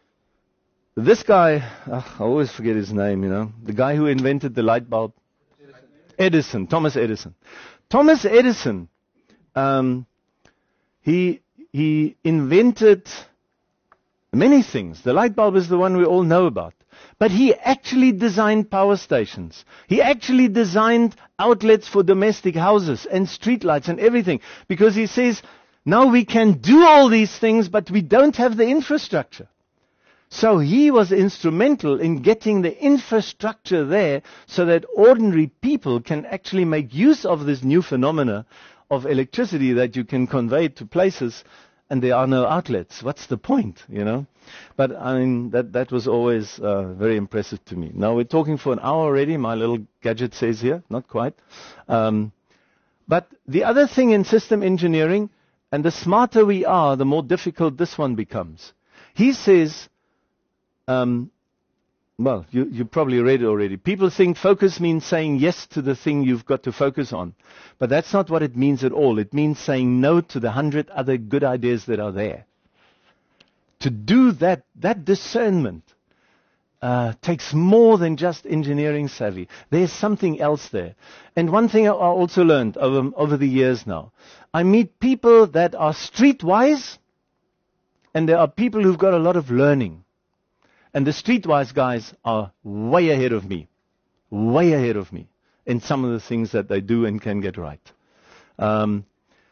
this guy, oh, I always forget his name, you know, the guy who invented the light bulb. Edison, Edison Thomas Edison. Thomas Edison, um, he, he invented many things. The light bulb is the one we all know about. But he actually designed power stations. He actually designed outlets for domestic houses and street lights and everything. Because he says, now we can do all these things, but we don't have the infrastructure. So he was instrumental in getting the infrastructure there so that ordinary people can actually make use of this new phenomena of electricity that you can convey to places and there are no outlets. What's the point, you know? But I mean, that, that was always uh, very impressive to me. Now we're talking for an hour already, my little gadget says here, not quite. Um, but the other thing in system engineering, and the smarter we are, the more difficult this one becomes. He says, um, well, you, you probably read it already. People think focus means saying yes to the thing you've got to focus on. But that's not what it means at all. It means saying no to the hundred other good ideas that are there. To do that, that discernment uh, takes more than just engineering savvy. There's something else there. And one thing I also learned over, over the years now, I meet people that are streetwise, and there are people who've got a lot of learning. And the streetwise guys are way ahead of me, way ahead of me in some of the things that they do and can get right. Um,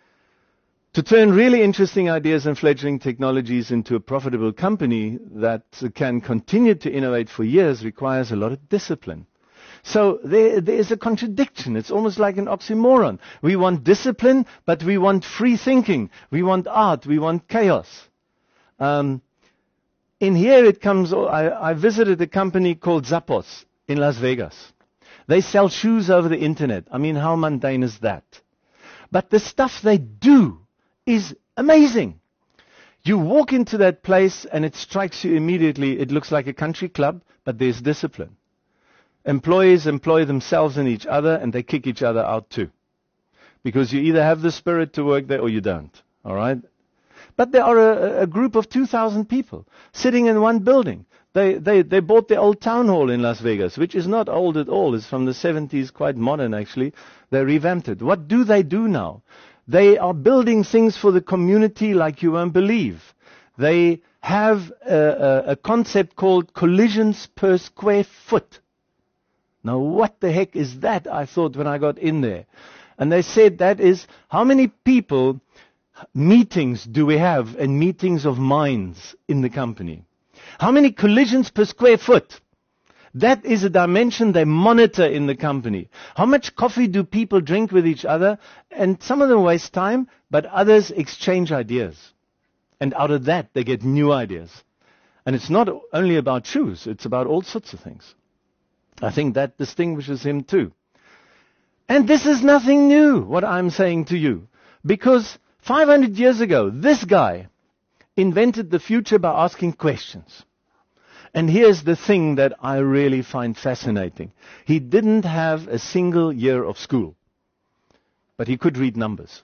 to turn really interesting ideas and fledgling technologies into a profitable company that can continue to innovate for years requires a lot of discipline. So there, there is a contradiction. It's almost like an oxymoron. We want discipline, but we want free thinking. We want art. We want chaos. Um, in here it comes, I, I visited a company called Zappos in Las Vegas. They sell shoes over the internet. I mean, how mundane is that? But the stuff they do is amazing. You walk into that place and it strikes you immediately. It looks like a country club, but there's discipline. Employees employ themselves and each other, and they kick each other out too. Because you either have the spirit to work there or you don't. All right? But there are a, a group of two thousand people sitting in one building. They, they, they bought the old town hall in Las Vegas, which is not old at all. It's from the seventies, quite modern actually. They revamped it. What do they do now? They are building things for the community like you won't believe. They have a, a, a concept called collisions per square foot. Now, what the heck is that, I thought when I got in there. And they said that is how many people, meetings do we have, and meetings of minds in the company? How many collisions per square foot? That is a dimension they monitor in the company. How much coffee do people drink with each other? And some of them waste time, but others exchange ideas. And out of that, they get new ideas. And it's not only about shoes, it's about all sorts of things. I think that distinguishes him too. And this is nothing new, what I'm saying to you. Because five hundred years ago, this guy invented the future by asking questions. And here's the thing that I really find fascinating. He didn't have a single year of school, but he could read numbers.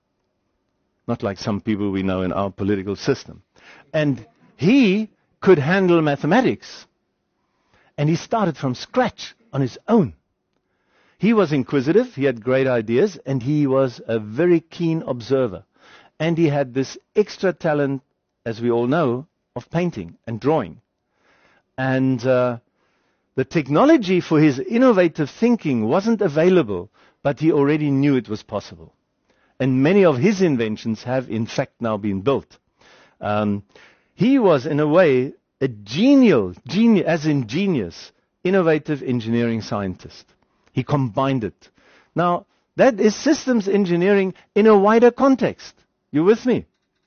Not like some people we know in our political system. And he could handle mathematics. And he started from scratch on his own. He was inquisitive, he had great ideas, and he was a very keen observer. And he had this extra talent, as we all know, of painting and drawing. And uh, the technology for his innovative thinking wasn't available, but he already knew it was possible. And many of his inventions have, in fact, now been built. Um, he was, in a way, a genial, genius, as in genius, innovative engineering scientist. He combined it. Now, that is systems engineering in a wider context. You with me?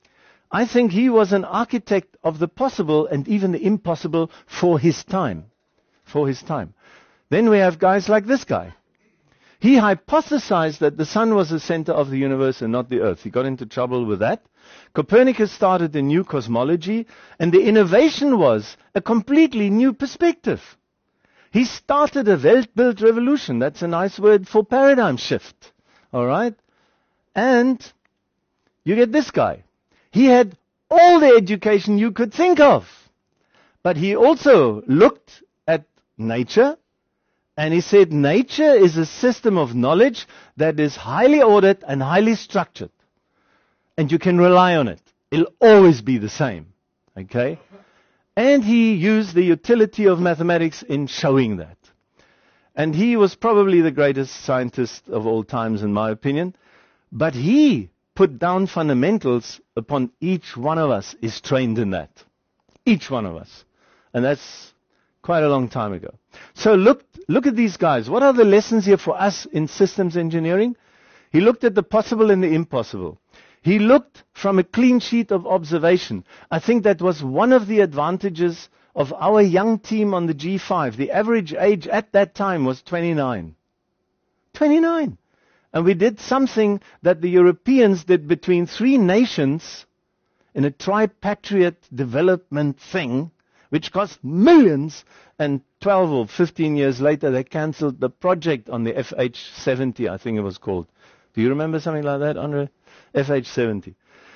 I think he was an architect of the possible and even the impossible for his time. For his time. Then we have guys like this guy. He hypothesized that the sun was the center of the universe and not the earth. He got into trouble with that. Copernicus started a new cosmology, and the innovation was a completely new perspective. He started a Weltbild revolution. That's a nice word for paradigm shift. All right? And you get this guy. He had all the education you could think of. But he also looked at nature, and he said nature is a system of knowledge that is highly ordered and highly structured. And you can rely on it. It'll always be the same. Okay? And he used the utility of mathematics in showing that. And he was probably the greatest scientist of all times, in my opinion. But he put down fundamentals upon each one of us is trained in that. Each one of us. And that's quite a long time ago. So look, look at these guys. What are the lessons here for us in systems engineering? He looked at the possible and the impossible. He looked from a clean sheet of observation. I think that was one of the advantages of our young team on the G five. The average age at that time was twenty-nine. twenty-nine. And we did something that the Europeans did between three nations in a tripatriate development thing, which cost millions, and twelve or fifteen years later they cancelled the project on the F H seventy, I think it was called. Do you remember something like that, Andre? F H seventy.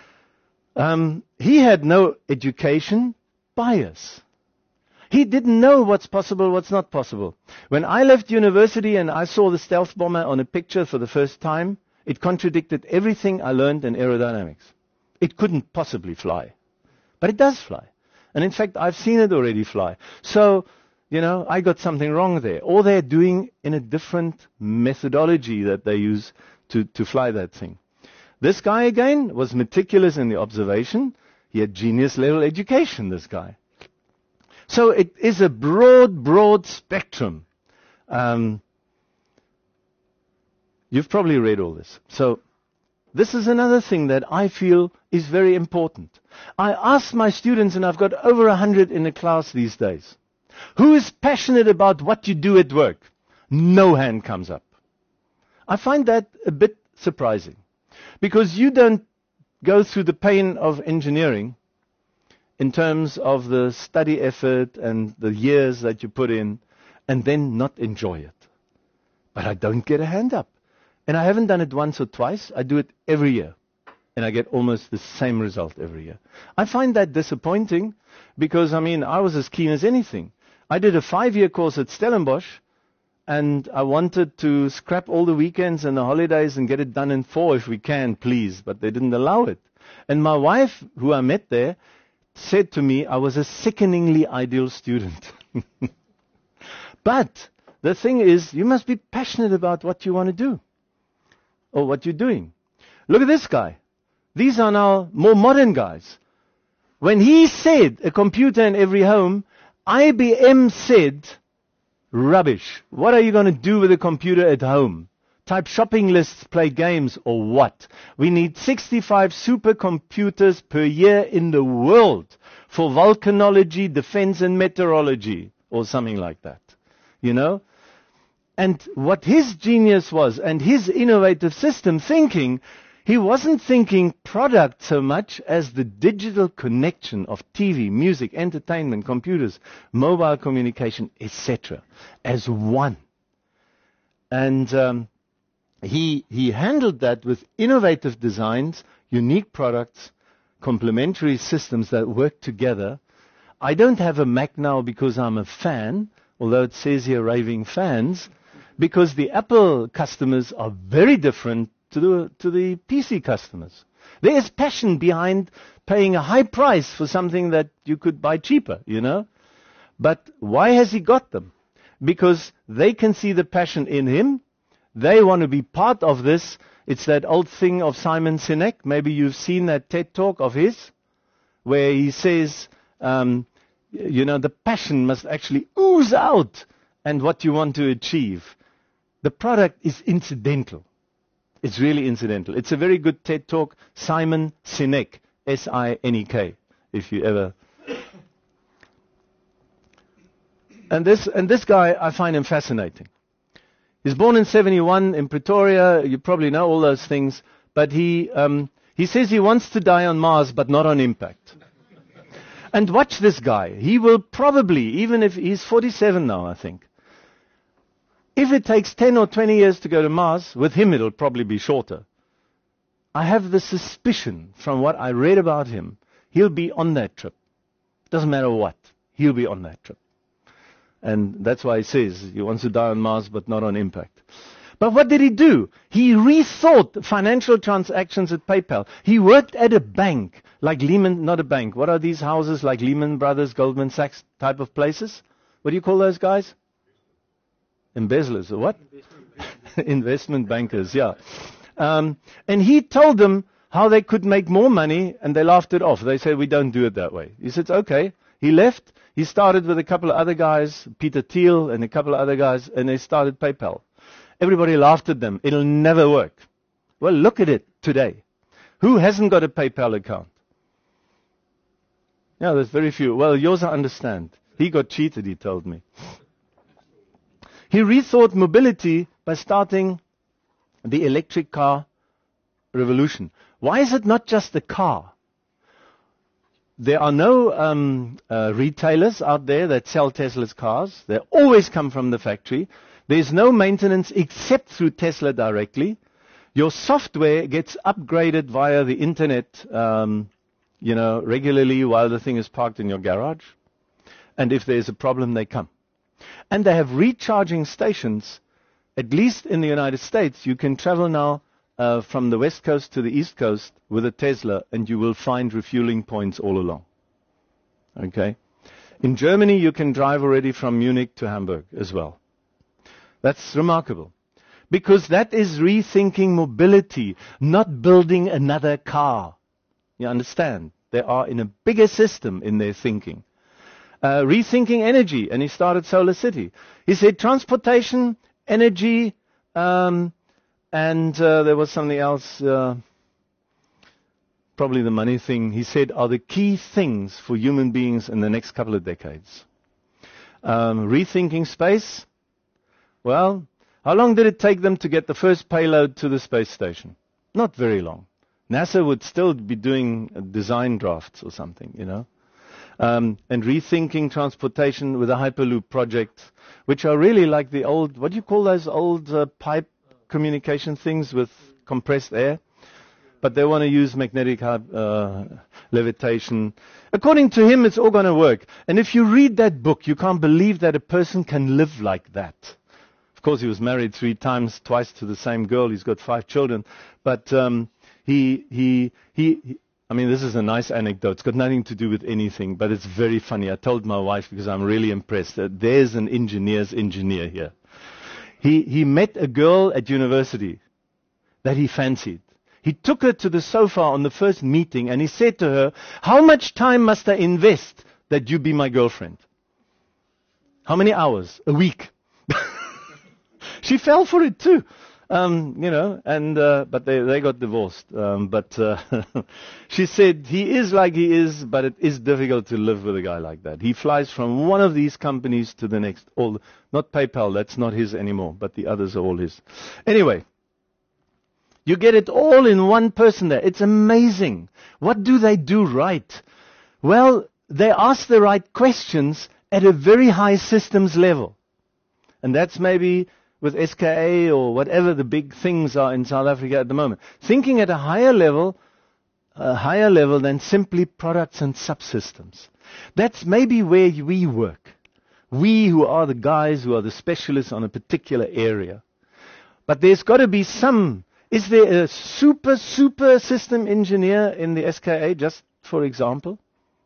Um, he had no education bias. He didn't know what's possible, what's not possible. When I left university and I saw the stealth bomber on a picture for the first time, it contradicted everything I learned in aerodynamics. It couldn't possibly fly. But it does fly. And in fact, I've seen it already fly. So, you know, I got something wrong there. Or they're doing in a different methodology that they use to, to fly that thing. This guy, again, was meticulous in the observation. He had genius level education, this guy. So it is a broad, broad spectrum. Um, you've probably read all this. So this is another thing that I feel is very important. I ask my students, and I've got over a hundred in a class these days, who is passionate about what you do at work? No hand comes up. I find that a bit surprising. Because you don't go through the pain of engineering in terms of the study effort and the years that you put in, and then not enjoy it. But I don't get a hand up. And I haven't done it once or twice. I do it every year. And I get almost the same result every year. I find that disappointing because, I mean, I was as keen as anything. I did a five-year course at Stellenbosch, and I wanted to scrap all the weekends and the holidays and get it done in four if we can, please. But they didn't allow it. And my wife, who I met there, said to me I was a sickeningly ideal student. But the thing is, you must be passionate about what you want to do or what you're doing. Look at this guy. These are now more modern guys. When he said a computer in every home, I B M said, rubbish. What are you going to do with a computer at home? Type shopping lists, play games, or what? We need sixty-five supercomputers per year in the world for volcanology, defense, and meteorology, or something like that. You know? And what his genius was, and his innovative system thinking, he wasn't thinking product so much as the digital connection of T V, music, entertainment, computers, mobile communication, et cetera, as one. And um, he he handled that with innovative designs, unique products, complementary systems that work together. I don't have a Mac now because I'm a fan, although it says here raving fans, because the Apple customers are very different to the, to the P C customers. There is passion behind paying a high price for something that you could buy cheaper, you know. But why has he got them? Because they can see the passion in him. They want to be part of this. It's that old thing of Simon Sinek. Maybe you've seen that TED talk of his, where he says, um, you know, the passion must actually ooze out and what you want to achieve. The product is incidental. It's really incidental. It's a very good TED talk, Simon Sinek, S I N E K, if you ever. And this, and this guy, I find him fascinating. He's born in seventy-one in Pretoria. You probably know all those things. But he, um, he says he wants to die on Mars, but not on impact. And watch this guy. He will probably, even if he's forty-seven now, I think. If it takes ten or twenty years to go to Mars, with him it'll probably be shorter. I have the suspicion from what I read about him, he'll be on that trip. Doesn't matter what, he'll be on that trip. And that's why he says he wants to die on Mars but not on impact. But what did he do? He rethought financial transactions at PayPal. He worked at a bank, like Lehman, not a bank. What are these houses like Lehman Brothers, Goldman Sachs type of places? What do you call those guys? Embezzlers, or what? Investment, Investment bankers, yeah. Um, and he told them how they could make more money, and they laughed it off. They said, we don't do it that way. He said, okay. He left. He started with a couple of other guys, Peter Thiel and a couple of other guys, and they started PayPal. Everybody laughed at them. It'll never work. Well, look at it today. Who hasn't got a PayPal account? Yeah, there's very few. Well, yours I understand. He got cheated, he told me. He rethought mobility by starting the electric car revolution. Why is it not just a car? There are no um, uh, retailers out there that sell Tesla's cars. They always come from the factory. There's no maintenance except through Tesla directly. Your software gets upgraded via the internet, um, you know, regularly while the thing is parked in your garage. And if there's a problem, they come. And they have recharging stations. At least in the United States, you can travel now uh, from the West Coast to the East Coast with a Tesla, and you will find refueling points all along. Okay? In Germany, you can drive already from Munich to Hamburg as well. That's remarkable. Because that is rethinking mobility, not building another car. You understand? They are in a bigger system in their thinking. Uh, rethinking energy, and he started Solar City. He said transportation, energy, um, and uh, there was something else, uh, probably the money thing, he said are the key things for human beings in the next couple of decades. Um, rethinking space, well, how long did it take them to get the first payload to the space station? Not very long. NASA would still be doing design drafts or something, you know. Um, and rethinking transportation with a Hyperloop project, which are really like the old, what do you call those old uh, pipe communication things with compressed air? But they want to use magnetic uh, levitation. According to him, it's all going to work. And if you read that book, you can't believe that a person can live like that. Of course, he was married three times, twice to the same girl. He's got five children. But um, he, he, he, he I mean, this is a nice anecdote. It's got nothing to do with anything, but it's very funny. I told my wife because I'm really impressed that there's an engineer's engineer here. He, he met a girl at university that he fancied. He took her to the sofa on the first meeting and he said to her, how much time must I invest that you be my girlfriend? How many hours? A week. She fell for it too. Um, you know, and uh, but they they got divorced. Um, but uh, she said he is like he is, but it is difficult to live with a guy like that. He flies from one of these companies to the next. All not PayPal, that's not his anymore, but the others are all his. Anyway, you get it all in one person there. It's amazing. What do they do right? Well, they ask the right questions at a very high systems level, and that's maybe with S K A or whatever the big things are in South Africa at the moment. Thinking at a higher level, a higher level than simply products and subsystems. That's maybe where we work. We who are the guys who are the specialists on a particular area. But there's got to be some, is there a super, super system engineer in the S K A, just for example?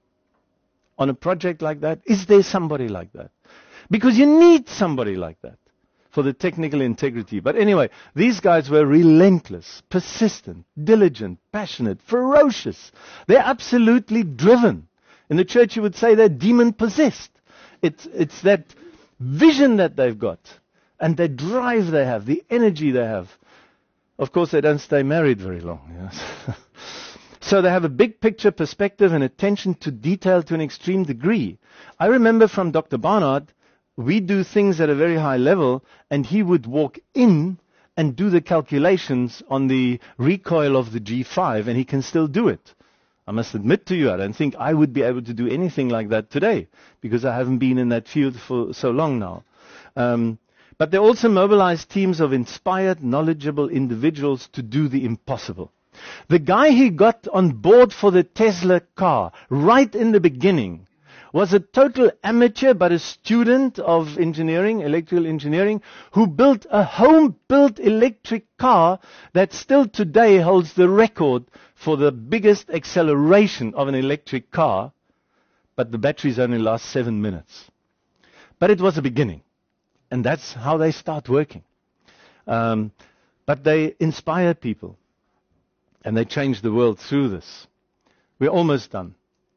On a project like that? Is there somebody like that? Because you need somebody like that for the technical integrity. But anyway, these guys were relentless, persistent, diligent, passionate, ferocious. They're absolutely driven. In the church you would say they're demon-possessed. It's, it's that vision that they've got and the drive they have, the energy they have. Of course, they don't stay married very long. Yes. So they have a big picture perspective and attention to detail to an extreme degree. I remember from Doctor Barnard, we do things at a very high level, and he would walk in and do the calculations on the recoil of the G five, and he can still do it. I must admit to you, I don't think I would be able to do anything like that today, because I haven't been in that field for so long now. Um, but they also mobilize teams of inspired, knowledgeable individuals to do the impossible. The guy he got on board for the Tesla car, right in the beginning, was a total amateur but a student of engineering, electrical engineering, who built a home-built electric car that still today holds the record for the biggest acceleration of an electric car, but the batteries only last seven minutes. But it was a beginning, and that's how they start working. Um, but they inspire people, and they change the world through this. We're almost done.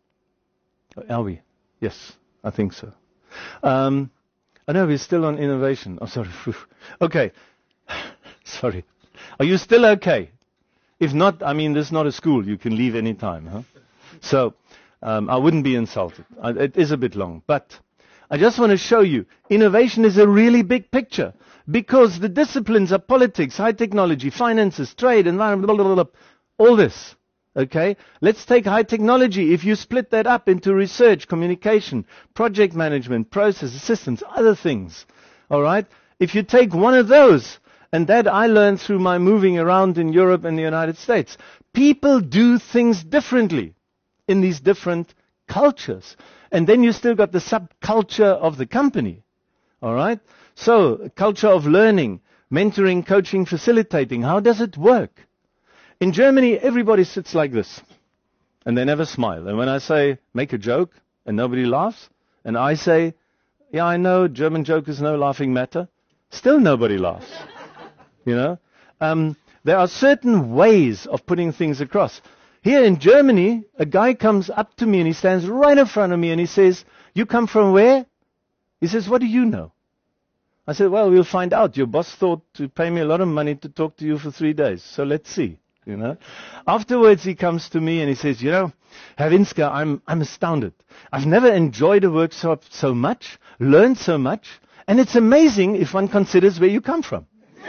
Are we? Yes, I think so. Um, I know we're still on innovation. Oh, sorry. Okay. Sorry. Are you still okay? If not, I mean, this is not a school. You can leave any time. Huh? So um, I wouldn't be insulted. I, it is a bit long. But I just want to show you, innovation is a really big picture. Because the disciplines are politics, high technology, finances, trade, environment, blah, blah, blah, blah, all this. Okay, let's take high technology. If you split that up into research, communication, project management, process, systems, other things, all right? If you take one of those, and that I learned through my moving around in Europe and the United States, people do things differently in these different cultures. And then you still got the subculture of the company, all right? So, culture of learning, mentoring, coaching, facilitating. How does it work? In Germany, everybody sits like this, and they never smile. And when I say, make a joke, and nobody laughs, and I say, yeah, I know, German joke is no laughing matter, still nobody laughs. You know? Um, there are certain ways of putting things across. Here in Germany, a guy comes up to me, and he stands right in front of me, and he says, you come from where? He says, what do you know? I said, well, we'll find out. Your boss thought to pay me a lot of money to talk to you for three days, so let's see. You know, afterwards he comes to me and he says, you know, Herr Winsker, I'm, I'm astounded. I've never enjoyed a workshop so much, learned so much, and it's amazing if one considers where you come from.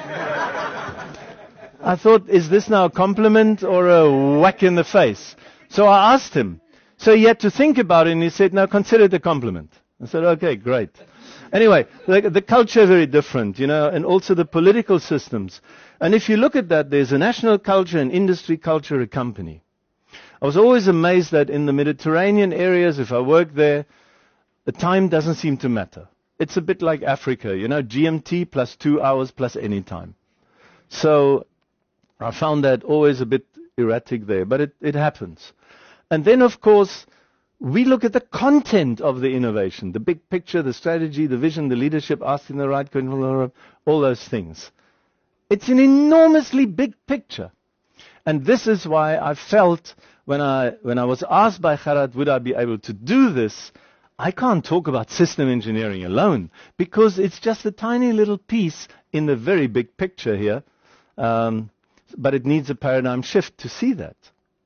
I thought, is this now a compliment or a whack in the face? So I asked him. So he had to think about it and he said, now consider it a compliment. I said, okay, great. Anyway, the, the culture is very different, you know, and also the political systems. And if you look at that, there's a national culture, an industry culture, a company. I was always amazed that in the Mediterranean areas, if I work there, the time doesn't seem to matter. It's a bit like Africa, you know, G M T plus two hours plus any time. So I found that always a bit erratic there, but it, it happens. And then, of course, we look at the content of the innovation, the big picture, the strategy, the vision, the leadership, asking the right question, all those things. It's an enormously big picture. And this is why I felt when I, when I was asked by Gerhard, would I be able to do this, I can't talk about system engineering alone, because it's just a tiny little piece in the very big picture here. Um, but it needs a paradigm shift to see that.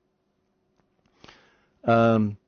Um,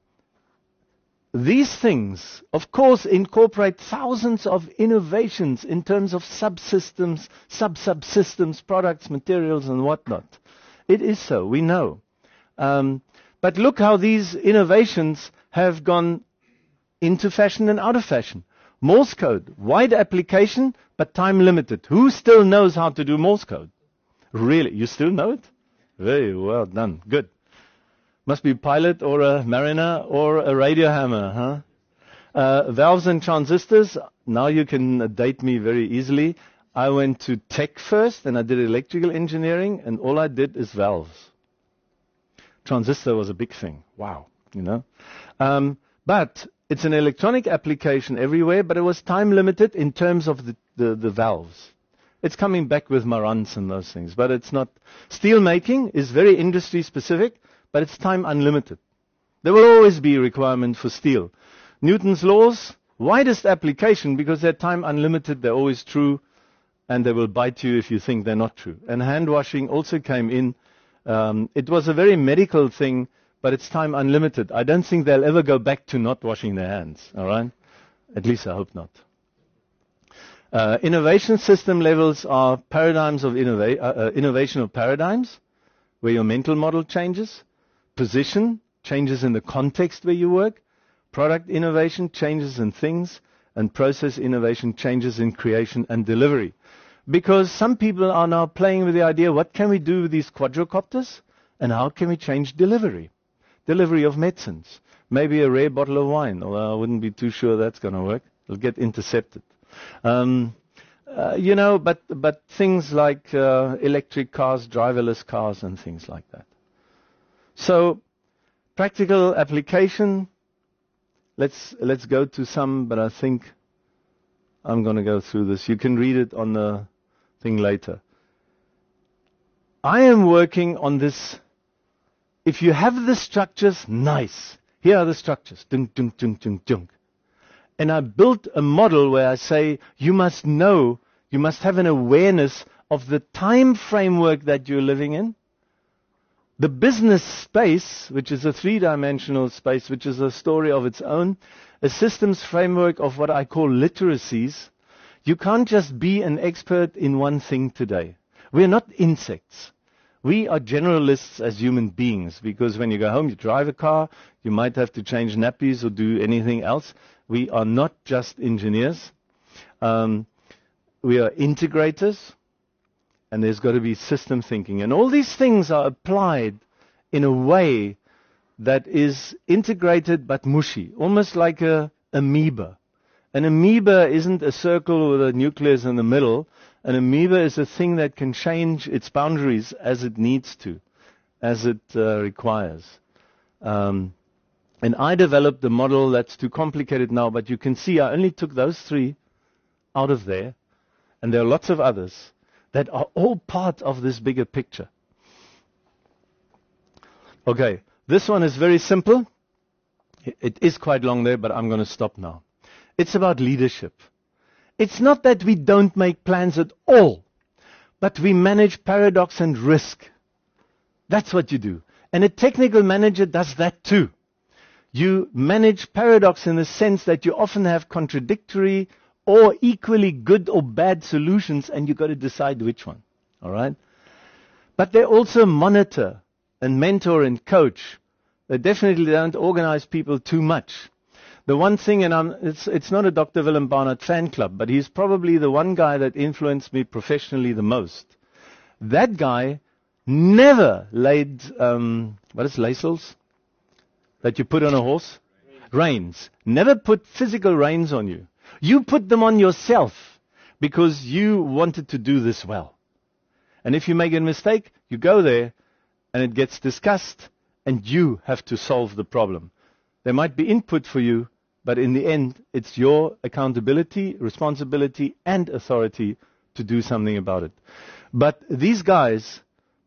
these things, of course, incorporate thousands of innovations in terms of subsystems, sub-subsystems, products, materials, and whatnot. It is so, we know. Um, but look how these innovations have gone into fashion and out of fashion. Morse code, wide application, but time limited. Who still knows how to do Morse code? Really? You still know it? Very well done. Good. Must be a pilot or a mariner or a radio hammer, huh? Uh, valves and transistors, now you can date me very easily. I went to tech first, and I did electrical engineering, and all I did is valves. Transistor was a big thing. Wow, you know. Um, but it's an electronic application everywhere, but it was time limited in terms of the, the, the valves. It's coming back with Marantz and those things, but it's not. Steel making is very industry specific, but it's time unlimited. There will always be a requirement for steel. Newton's laws, widest application because they're time unlimited, they're always true, and they will bite you if you think they're not true. And hand washing also came in. Um, it was a very medical thing, but it's time unlimited. I don't think they'll ever go back to not washing their hands, all right? At least I hope not. Uh, innovation system levels are paradigms of innova- uh, uh, innovation of paradigms, where your mental model changes. Position, changes in the context where you work. Product innovation, changes in things. And process innovation, changes in creation and delivery. Because some people are now playing with the idea, what can we do with these quadrocopters? And how can we change delivery? Delivery of medicines. Maybe a rare bottle of wine, although I wouldn't be too sure that's going to work. It'll get intercepted. Um, uh, you know, but, but things like uh, electric cars, driverless cars, and things like that. So, practical application, let's, let's go to some, but I think I'm going to go through this. You can read it on the thing later. I am working on this. If you have the structures, nice. Here are the structures. Dunk, dunk, dunk, dunk, dunk. And I built a model where I say, you must know, you must have an awareness of the time framework that you're living in. The business space, which is a three-dimensional space, which is a story of its own, a systems framework of what I call literacies. You can't just be an expert in one thing today. We're not insects. We are generalists as human beings, because when you go home, you drive a car, you might have to change nappies or do anything else. We are not just engineers. Um, we are integrators, and there's got to be system thinking. And all these things are applied in a way that is integrated but mushy, almost like a amoeba. An amoeba isn't a circle with a nucleus in the middle. An amoeba is a thing that can change its boundaries as it needs to, as it uh, requires. Um, and I developed a model that's too complicated now, but you can see I only took those three out of there, and there are lots of others that are all part of this bigger picture. Okay, this one is very simple. It is quite long there, but I'm going to stop now. It's about leadership. It's not that we don't make plans at all, but we manage paradox and risk. That's what you do. And a technical manager does that too. You manage paradox in the sense that you often have contradictory or equally good or bad solutions, and you've got to decide which one. All right? But they also monitor and mentor and coach. They definitely don't organize people too much. The one thing, and I'm, it's, it's not a Doctor Willem Barnard fan club, but he's probably the one guy that influenced me professionally the most. That guy never laid, um, what is laissels? That you put on a horse? Reins. Never put physical reins on you. You put them on yourself because you wanted to do this well. And if you make a mistake, you go there and it gets discussed and you have to solve the problem. There might be input for you, but in the end, it's your accountability, responsibility, and authority to do something about it. But these guys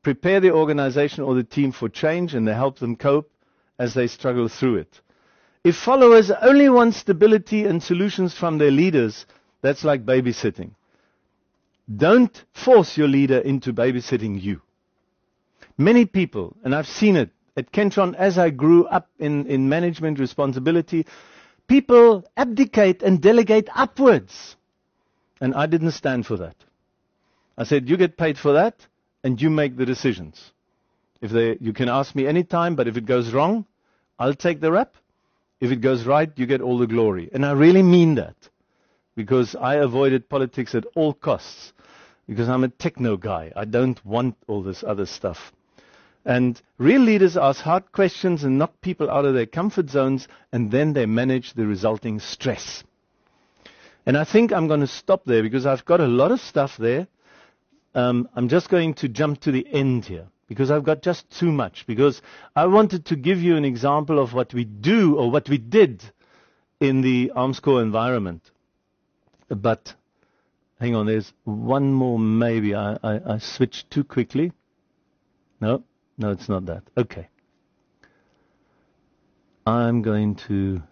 prepare the organization or the team for change, and they help them cope as they struggle through it. If followers only want stability and solutions from their leaders, that's like babysitting. Don't force your leader into babysitting you. Many people, and I've seen it at Kentron as I grew up in, in management responsibility, people abdicate and delegate upwards. And I didn't stand for that. I said, you get paid for that, and you make the decisions. If they, you can ask me anytime, but if it goes wrong, I'll take the rap. If it goes right, you get all the glory. And I really mean that, because I avoided politics at all costs, because I'm a techno guy. I don't want all this other stuff. And real leaders ask hard questions and knock people out of their comfort zones, and then they manage the resulting stress. And I think I'm going to stop there, because I've got a lot of stuff there. Um, I'm just going to jump to the end here, because I've got just too much. Because I wanted to give you an example of what we do, or what we did, in the Armscor environment. But, hang on, there's one more maybe. I, I, I switched too quickly. No, no, it's not that. Okay. I'm going to...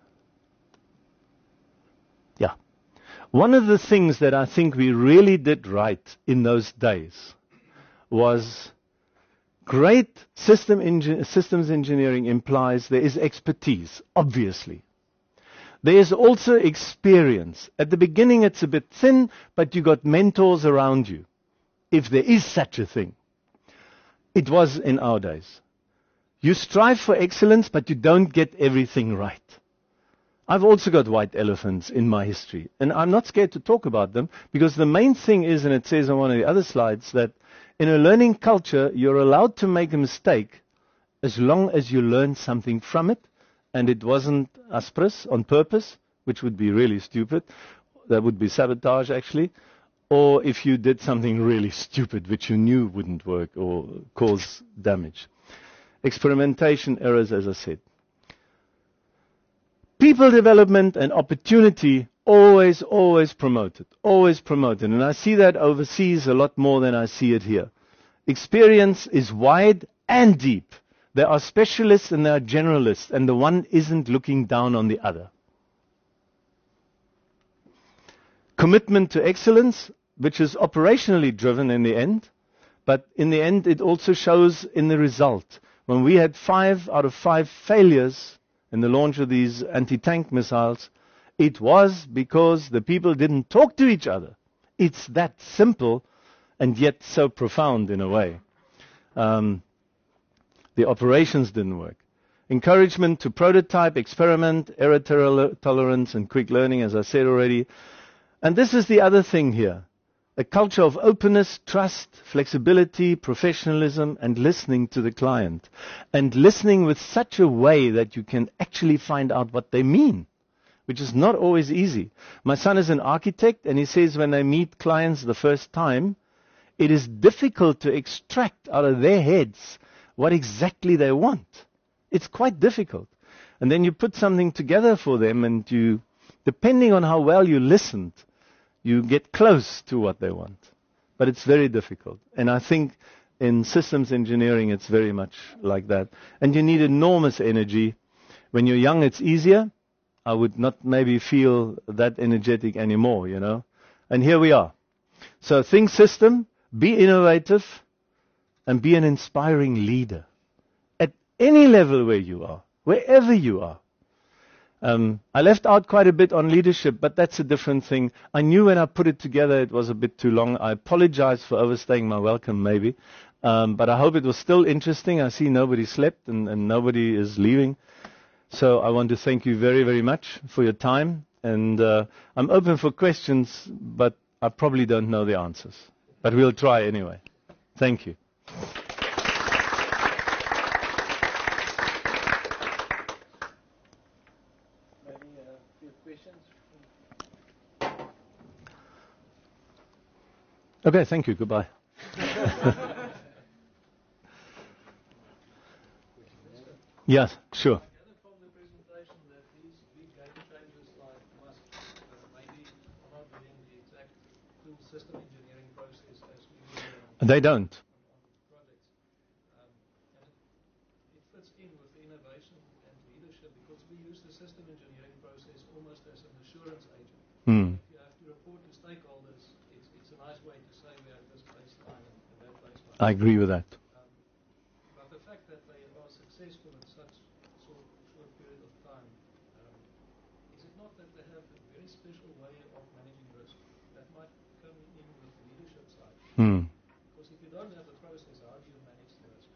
Yeah. One of the things that I think we really did right in those days was great system engi- systems engineering implies there is expertise, obviously. There is also experience. At the beginning it's a bit thin, but you got mentors around you, if there is such a thing. It was in our days. You strive for excellence, but you don't get everything right. I've also got white elephants in my history, and I'm not scared to talk about them, because the main thing is, and it says on one of the other slides, that in a learning culture, you're allowed to make a mistake as long as you learn something from it, and it wasn't aspres on purpose, which would be really stupid. That would be sabotage, actually. Or if you did something really stupid, which you knew wouldn't work or cause damage. Experimentation errors, as I said. People development and opportunity, always, always promoted. Always promoted. And I see that overseas a lot more than I see it here. Experience is wide and deep. There are specialists and there are generalists, and the one isn't looking down on the other. Commitment to excellence, which is operationally driven in the end, but in the end it also shows in the result. When we had five out of five failures in the launch of these anti-tank missiles, it was because the people didn't talk to each other. It's that simple, and yet so profound in a way. Um, the operations didn't work. Encouragement to prototype, experiment, error tolerance, and quick learning, as I said already. And this is the other thing here. A culture of openness, trust, flexibility, professionalism, and listening to the client. And listening with such a way that you can actually find out what they mean, which is not always easy. My son is an architect, and he says when they meet clients the first time, it is difficult to extract out of their heads what exactly they want. It's quite difficult. And then you put something together for them, and you, depending on how well you listened, you get close to what they want. But it's very difficult. And I think in systems engineering it's very much like that. And you need enormous energy. When you're young it's easier. I would not maybe feel that energetic anymore, you know. And here we are. So think system, be innovative, and be an inspiring leader. At any level where you are, wherever you are. Um, I left out quite a bit on leadership, but that's a different thing. I knew when I put it together it was a bit too long. I apologize for overstaying my welcome, maybe. Um, but I hope it was still interesting. I see nobody slept and, and nobody is leaving. So I want to thank you very, very much for your time. And uh, I'm open for questions, but I probably don't know the answers. But we'll try anyway. Thank you. Okay, thank you. Goodbye. Yes, sure. They don't. Hmm. If you have to report to stakeholders, it's, it's a nice way to say we have this baseline and, and that baseline. I agree with that. Um, but the fact that they are successful in such short, short period of time, um, is it not that they have a very special way of managing risk that might come in with the leadership side? Hmm. Because if you don't have a process, how do you manage the risk?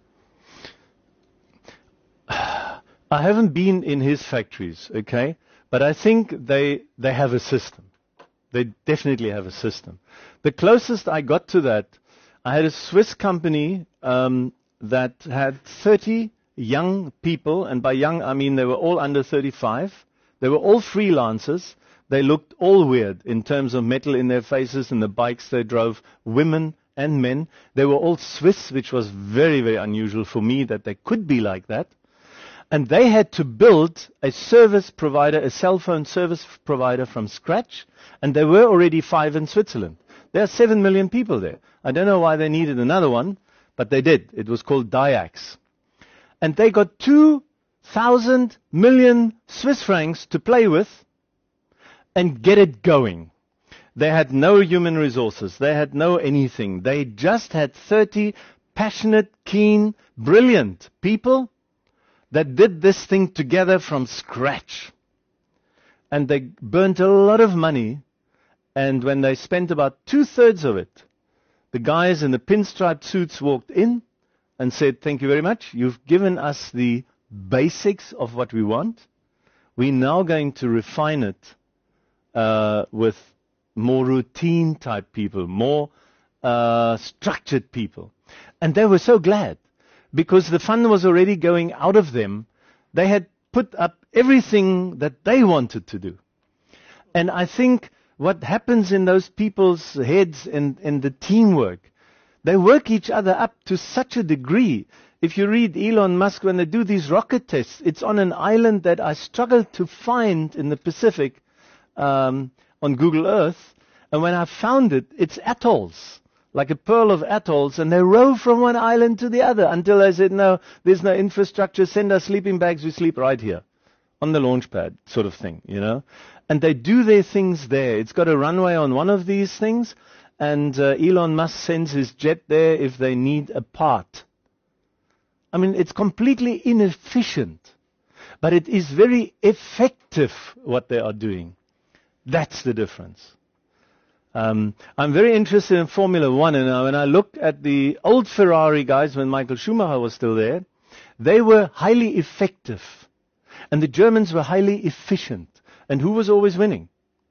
I haven't been in his factories, okay, but I think they they have a system. They definitely have a system. The closest I got to that, I had a Swiss company um, that had thirty young people, and by young I mean they were all under thirty-five. They were all freelancers. They looked all weird in terms of metal in their faces and the bikes they drove, women and men. They were all Swiss, which was very, very unusual for me that they could be like that. And they had to build a service provider, a cell phone service provider from scratch, and there were already five in Switzerland. There are seven million people there. I don't know why they needed another one, but they did. It was called Diax. And they got two thousand million Swiss francs to play with and get it going. They had no human resources. They had no anything. They just had thirty passionate, keen, brilliant people that did this thing together from scratch. And they burnt a lot of money, and when they spent about two-thirds of it, the guys in the pinstripe suits walked in and said, thank you very much. You've given us the basics of what we want. We're now going to refine it uh, with more routine type people, more uh, structured people. And they were so glad, because the fun was already going out of them. They had put up everything that they wanted to do. And I think what happens in those people's heads and, and the teamwork, they work each other up to such a degree. If you read Elon Musk, when they do these rocket tests, it's on an island that I struggled to find in the Pacific um, on Google Earth. And when I found it, it's atolls, like a pearl of atolls, and they row from one island to the other until they said, no, there's no infrastructure, send us sleeping bags, we sleep right here, on the launch pad, sort of thing, you know. And they do their things there. It's got a runway on one of these things, and uh, Elon Musk sends his jet there if they need a part. I mean, it's completely inefficient, but it is very effective what they are doing. That's the difference. Um, I'm very interested in Formula One, and uh, when I look at the old Ferrari guys, when Michael Schumacher was still there, they were highly effective, and the Germans were highly efficient. And who was always winning?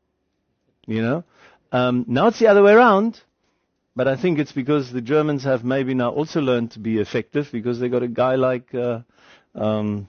You know, um, now it's the other way around, but I think it's because the Germans have maybe now also learned to be effective, because they got a guy like uh, um,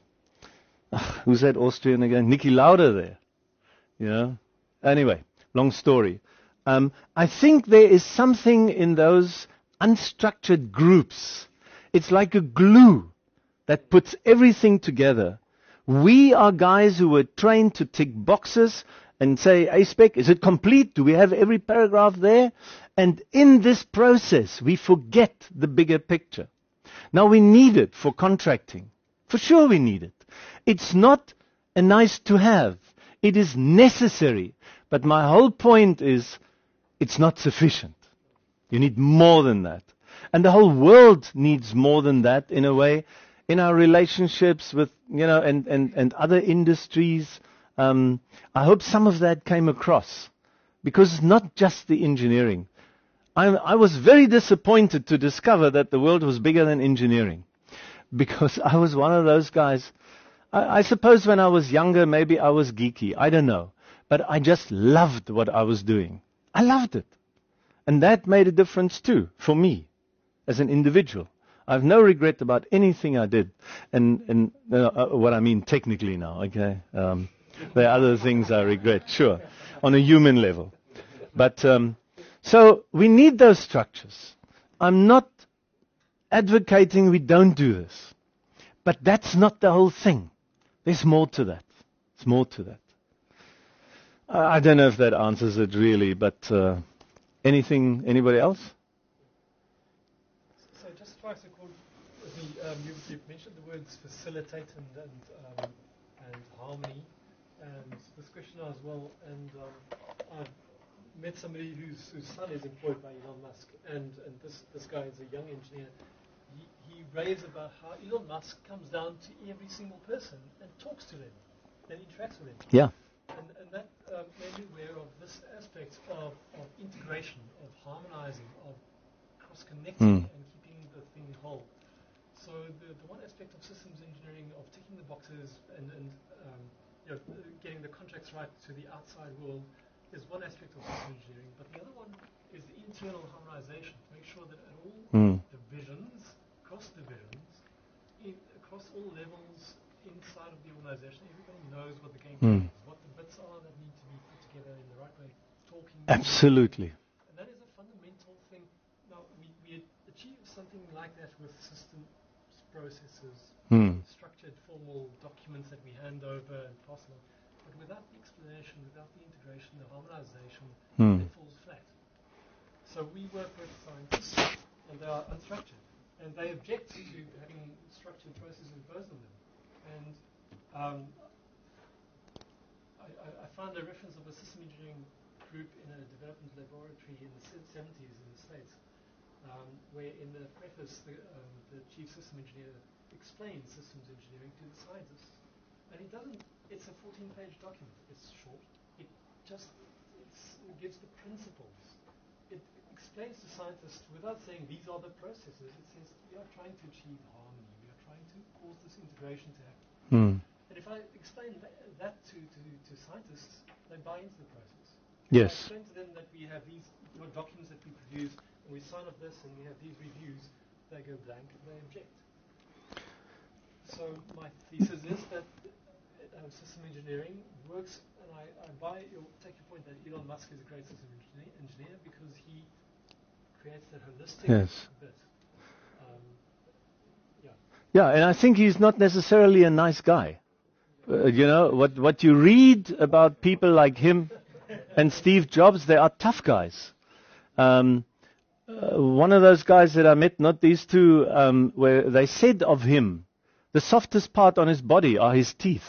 who's that Austrian again? Niki Lauda there. You know. Anyway, long story. Um, I think there is something in those unstructured groups. It's like a glue that puts everything together. We are guys who were trained to tick boxes and say, A spec, is it complete? Do we have every paragraph there? And in this process, we forget the bigger picture. Now, we need it for contracting. For sure we need it. It's not a nice to have. It is necessary. But my whole point is, it's not sufficient. You need more than that. And the whole world needs more than that, in a way, in our relationships with, you know, and, and, and other industries. Um, I hope some of that came across, because it's not just the engineering. I, I was very disappointed to discover that the world was bigger than engineering, because I was one of those guys. I, I suppose when I was younger, maybe I was geeky. I don't know. But I just loved what I was doing. I loved it. And that made a difference too, for me, as an individual. I have no regret about anything I did. And, and uh, what I mean technically now, okay? Um, there are other things I regret, sure, on a human level. But, um, so we need those structures. I'm not advocating we don't do this. But that's not the whole thing. There's more to that. There's more to that. I don't know if that answers it really, but uh, anything, anybody else? So just try to quote the, um, you, you've mentioned the words facilitate and, and, um, and harmony. and this question as well. And um, I've met somebody whose, whose son is employed by Elon Musk, and, and this, this guy is a young engineer. He, he raves about how Elon Musk comes down to every single person and talks to them and interacts with them. Yeah. And, and that um, made me aware of this aspect of, of integration, of harmonizing, of cross-connecting Mm. and keeping the thing whole. So the, the one aspect of systems engineering, of ticking the boxes and, and um, you know, getting the contracts right to the outside world, is one aspect of systems engineering. But the other one is the internal harmonization, to make sure that at all Mm. divisions, cross divisions, in, across all levels inside of the organization, everybody knows what the game Mm. is, what the bits are that need to be put together in the right way, talking. Absolutely. And that is a fundamental thing. Now, we, we achieve something like that with systems, processes, Mm. structured formal documents that we hand over and pass along. But without the explanation, without the integration, the harmonization, Mm. it falls flat. So we work with scientists, and they are unstructured. And they object to having structured processes imposed on them. And um, I, I, I found a reference of a system engineering group in a development laboratory in the seventies in the States, um, where in the preface the, um, the chief system engineer explains systems engineering to the scientists. And it doesn't, it's a fourteen page document. It's short. It just it's, it gives the principles. It explains to scientists without saying these are the processes. It says we are trying to achieve harmony. We are trying to cause this integration to happen. Mm. And if I explain that, that to, to, to scientists, they buy into the process. Yes. I explain to them that we have these your documents that we produce, and we sign off this, and we have these reviews. They go blank, and they object. So my thesis is that uh, system engineering works, and I, I buy your, take your point that Elon Musk is a great system engineer, engineer because he creates that holistic Yes. bit. Um, yeah. Yeah, and I think he's not necessarily a nice guy. Uh, you know, what, what you read about people like him and Steve Jobs, they are tough guys. Um, uh, one of those guys that I met, not these two, um, where they said of him, the softest part on his body are his teeth.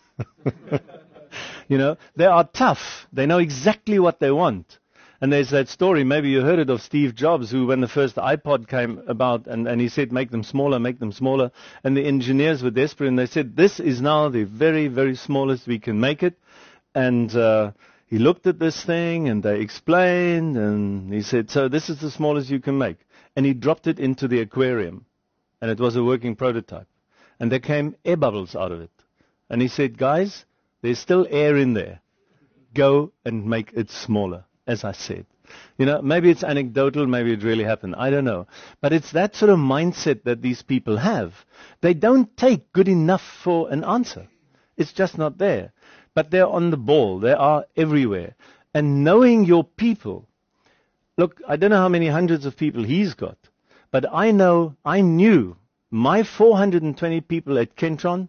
You know, they are tough. They know exactly what they want. And there's that story, maybe you heard it, of Steve Jobs, who when the first iPod came about, and, and he said, make them smaller, make them smaller. And the engineers were desperate, and they said, this is now the very, very smallest we can make it. And uh, he looked at this thing, and they explained, and he said, so this is the smallest you can make. And he dropped it into the aquarium, and it was a working prototype. And there came air bubbles out of it. And he said, guys, there's still air in there. Go and make it smaller. As I said, you know, maybe it's anecdotal, maybe it really happened. I don't know. But it's that sort of mindset that these people have. They don't take good enough for an answer. It's just not there. But they're on the ball. They are everywhere. And knowing your people, look, I don't know how many hundreds of people he's got, but I know, I knew my four hundred twenty people at Kentron,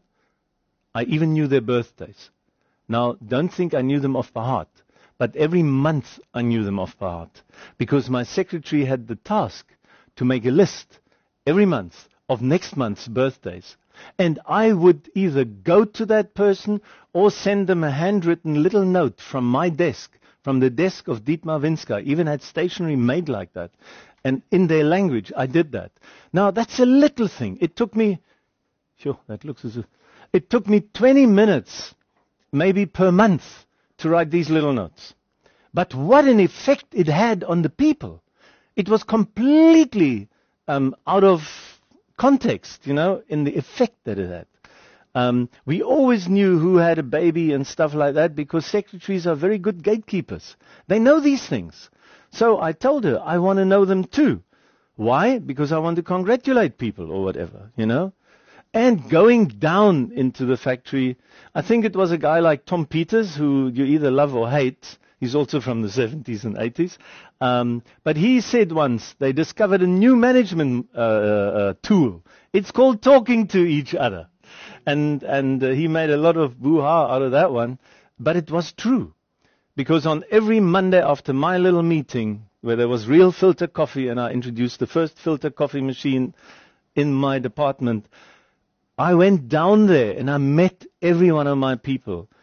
I even knew their birthdays. Now, don't think I knew them off by heart. But every month I knew them off by heart, because my secretary had the task to make a list every month of next month's birthdays. And I would either go to that person or send them a handwritten little note from my desk, from the desk of Dietmar Winska. I even had stationery made like that. And in their language, I did that. Now, that's a little thing. It took me, sure, that looks as if, it took me twenty minutes, maybe per month, to write these little notes. But what an effect it had on the people. It was completely um, out of context, you know, in the effect that it had. Um, we always knew who had a baby and stuff like that, because secretaries are very good gatekeepers. They know these things. So I told her, I want to know them too. Why? Because I want to congratulate people or whatever, you know. And going down into the factory, I think it was a guy like Tom Peters, who you either love or hate. He's also from the seventies and eighties. Um, but he said once they discovered a new management uh, uh, tool. It's called talking to each other. And, and uh, he made a lot of boo-ha out of that one. But it was true. Because on every Monday after my little meeting, where there was real filter coffee, and I introduced the first filter coffee machine in my department, I went down there and I met every one of my people.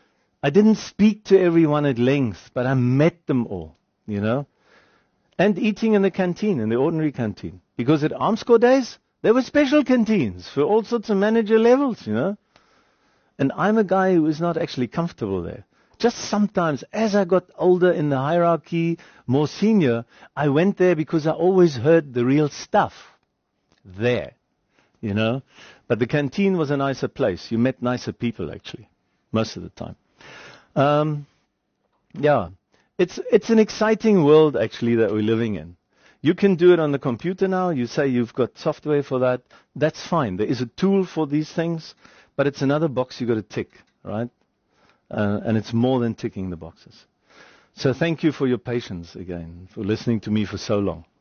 I didn't speak to everyone at length, but I met them all, you know. And eating in the canteen, in the ordinary canteen. Because at Armscor days, there were special canteens for all sorts of manager levels, you know. And I'm a guy who is not actually comfortable there. Just sometimes, as I got older in the hierarchy, more senior, I went there because I always heard the real stuff there, you know. But the canteen was a nicer place. You met nicer people, actually, most of the time. Um, yeah, it's it's an exciting world, actually, that we're living in. You can do it on the computer now. You say you've got software for that. That's fine. There is a tool for these things, but it's another box you've got to tick, right? Uh, and it's more than ticking the boxes. So thank you for your patience again, for listening to me for so long.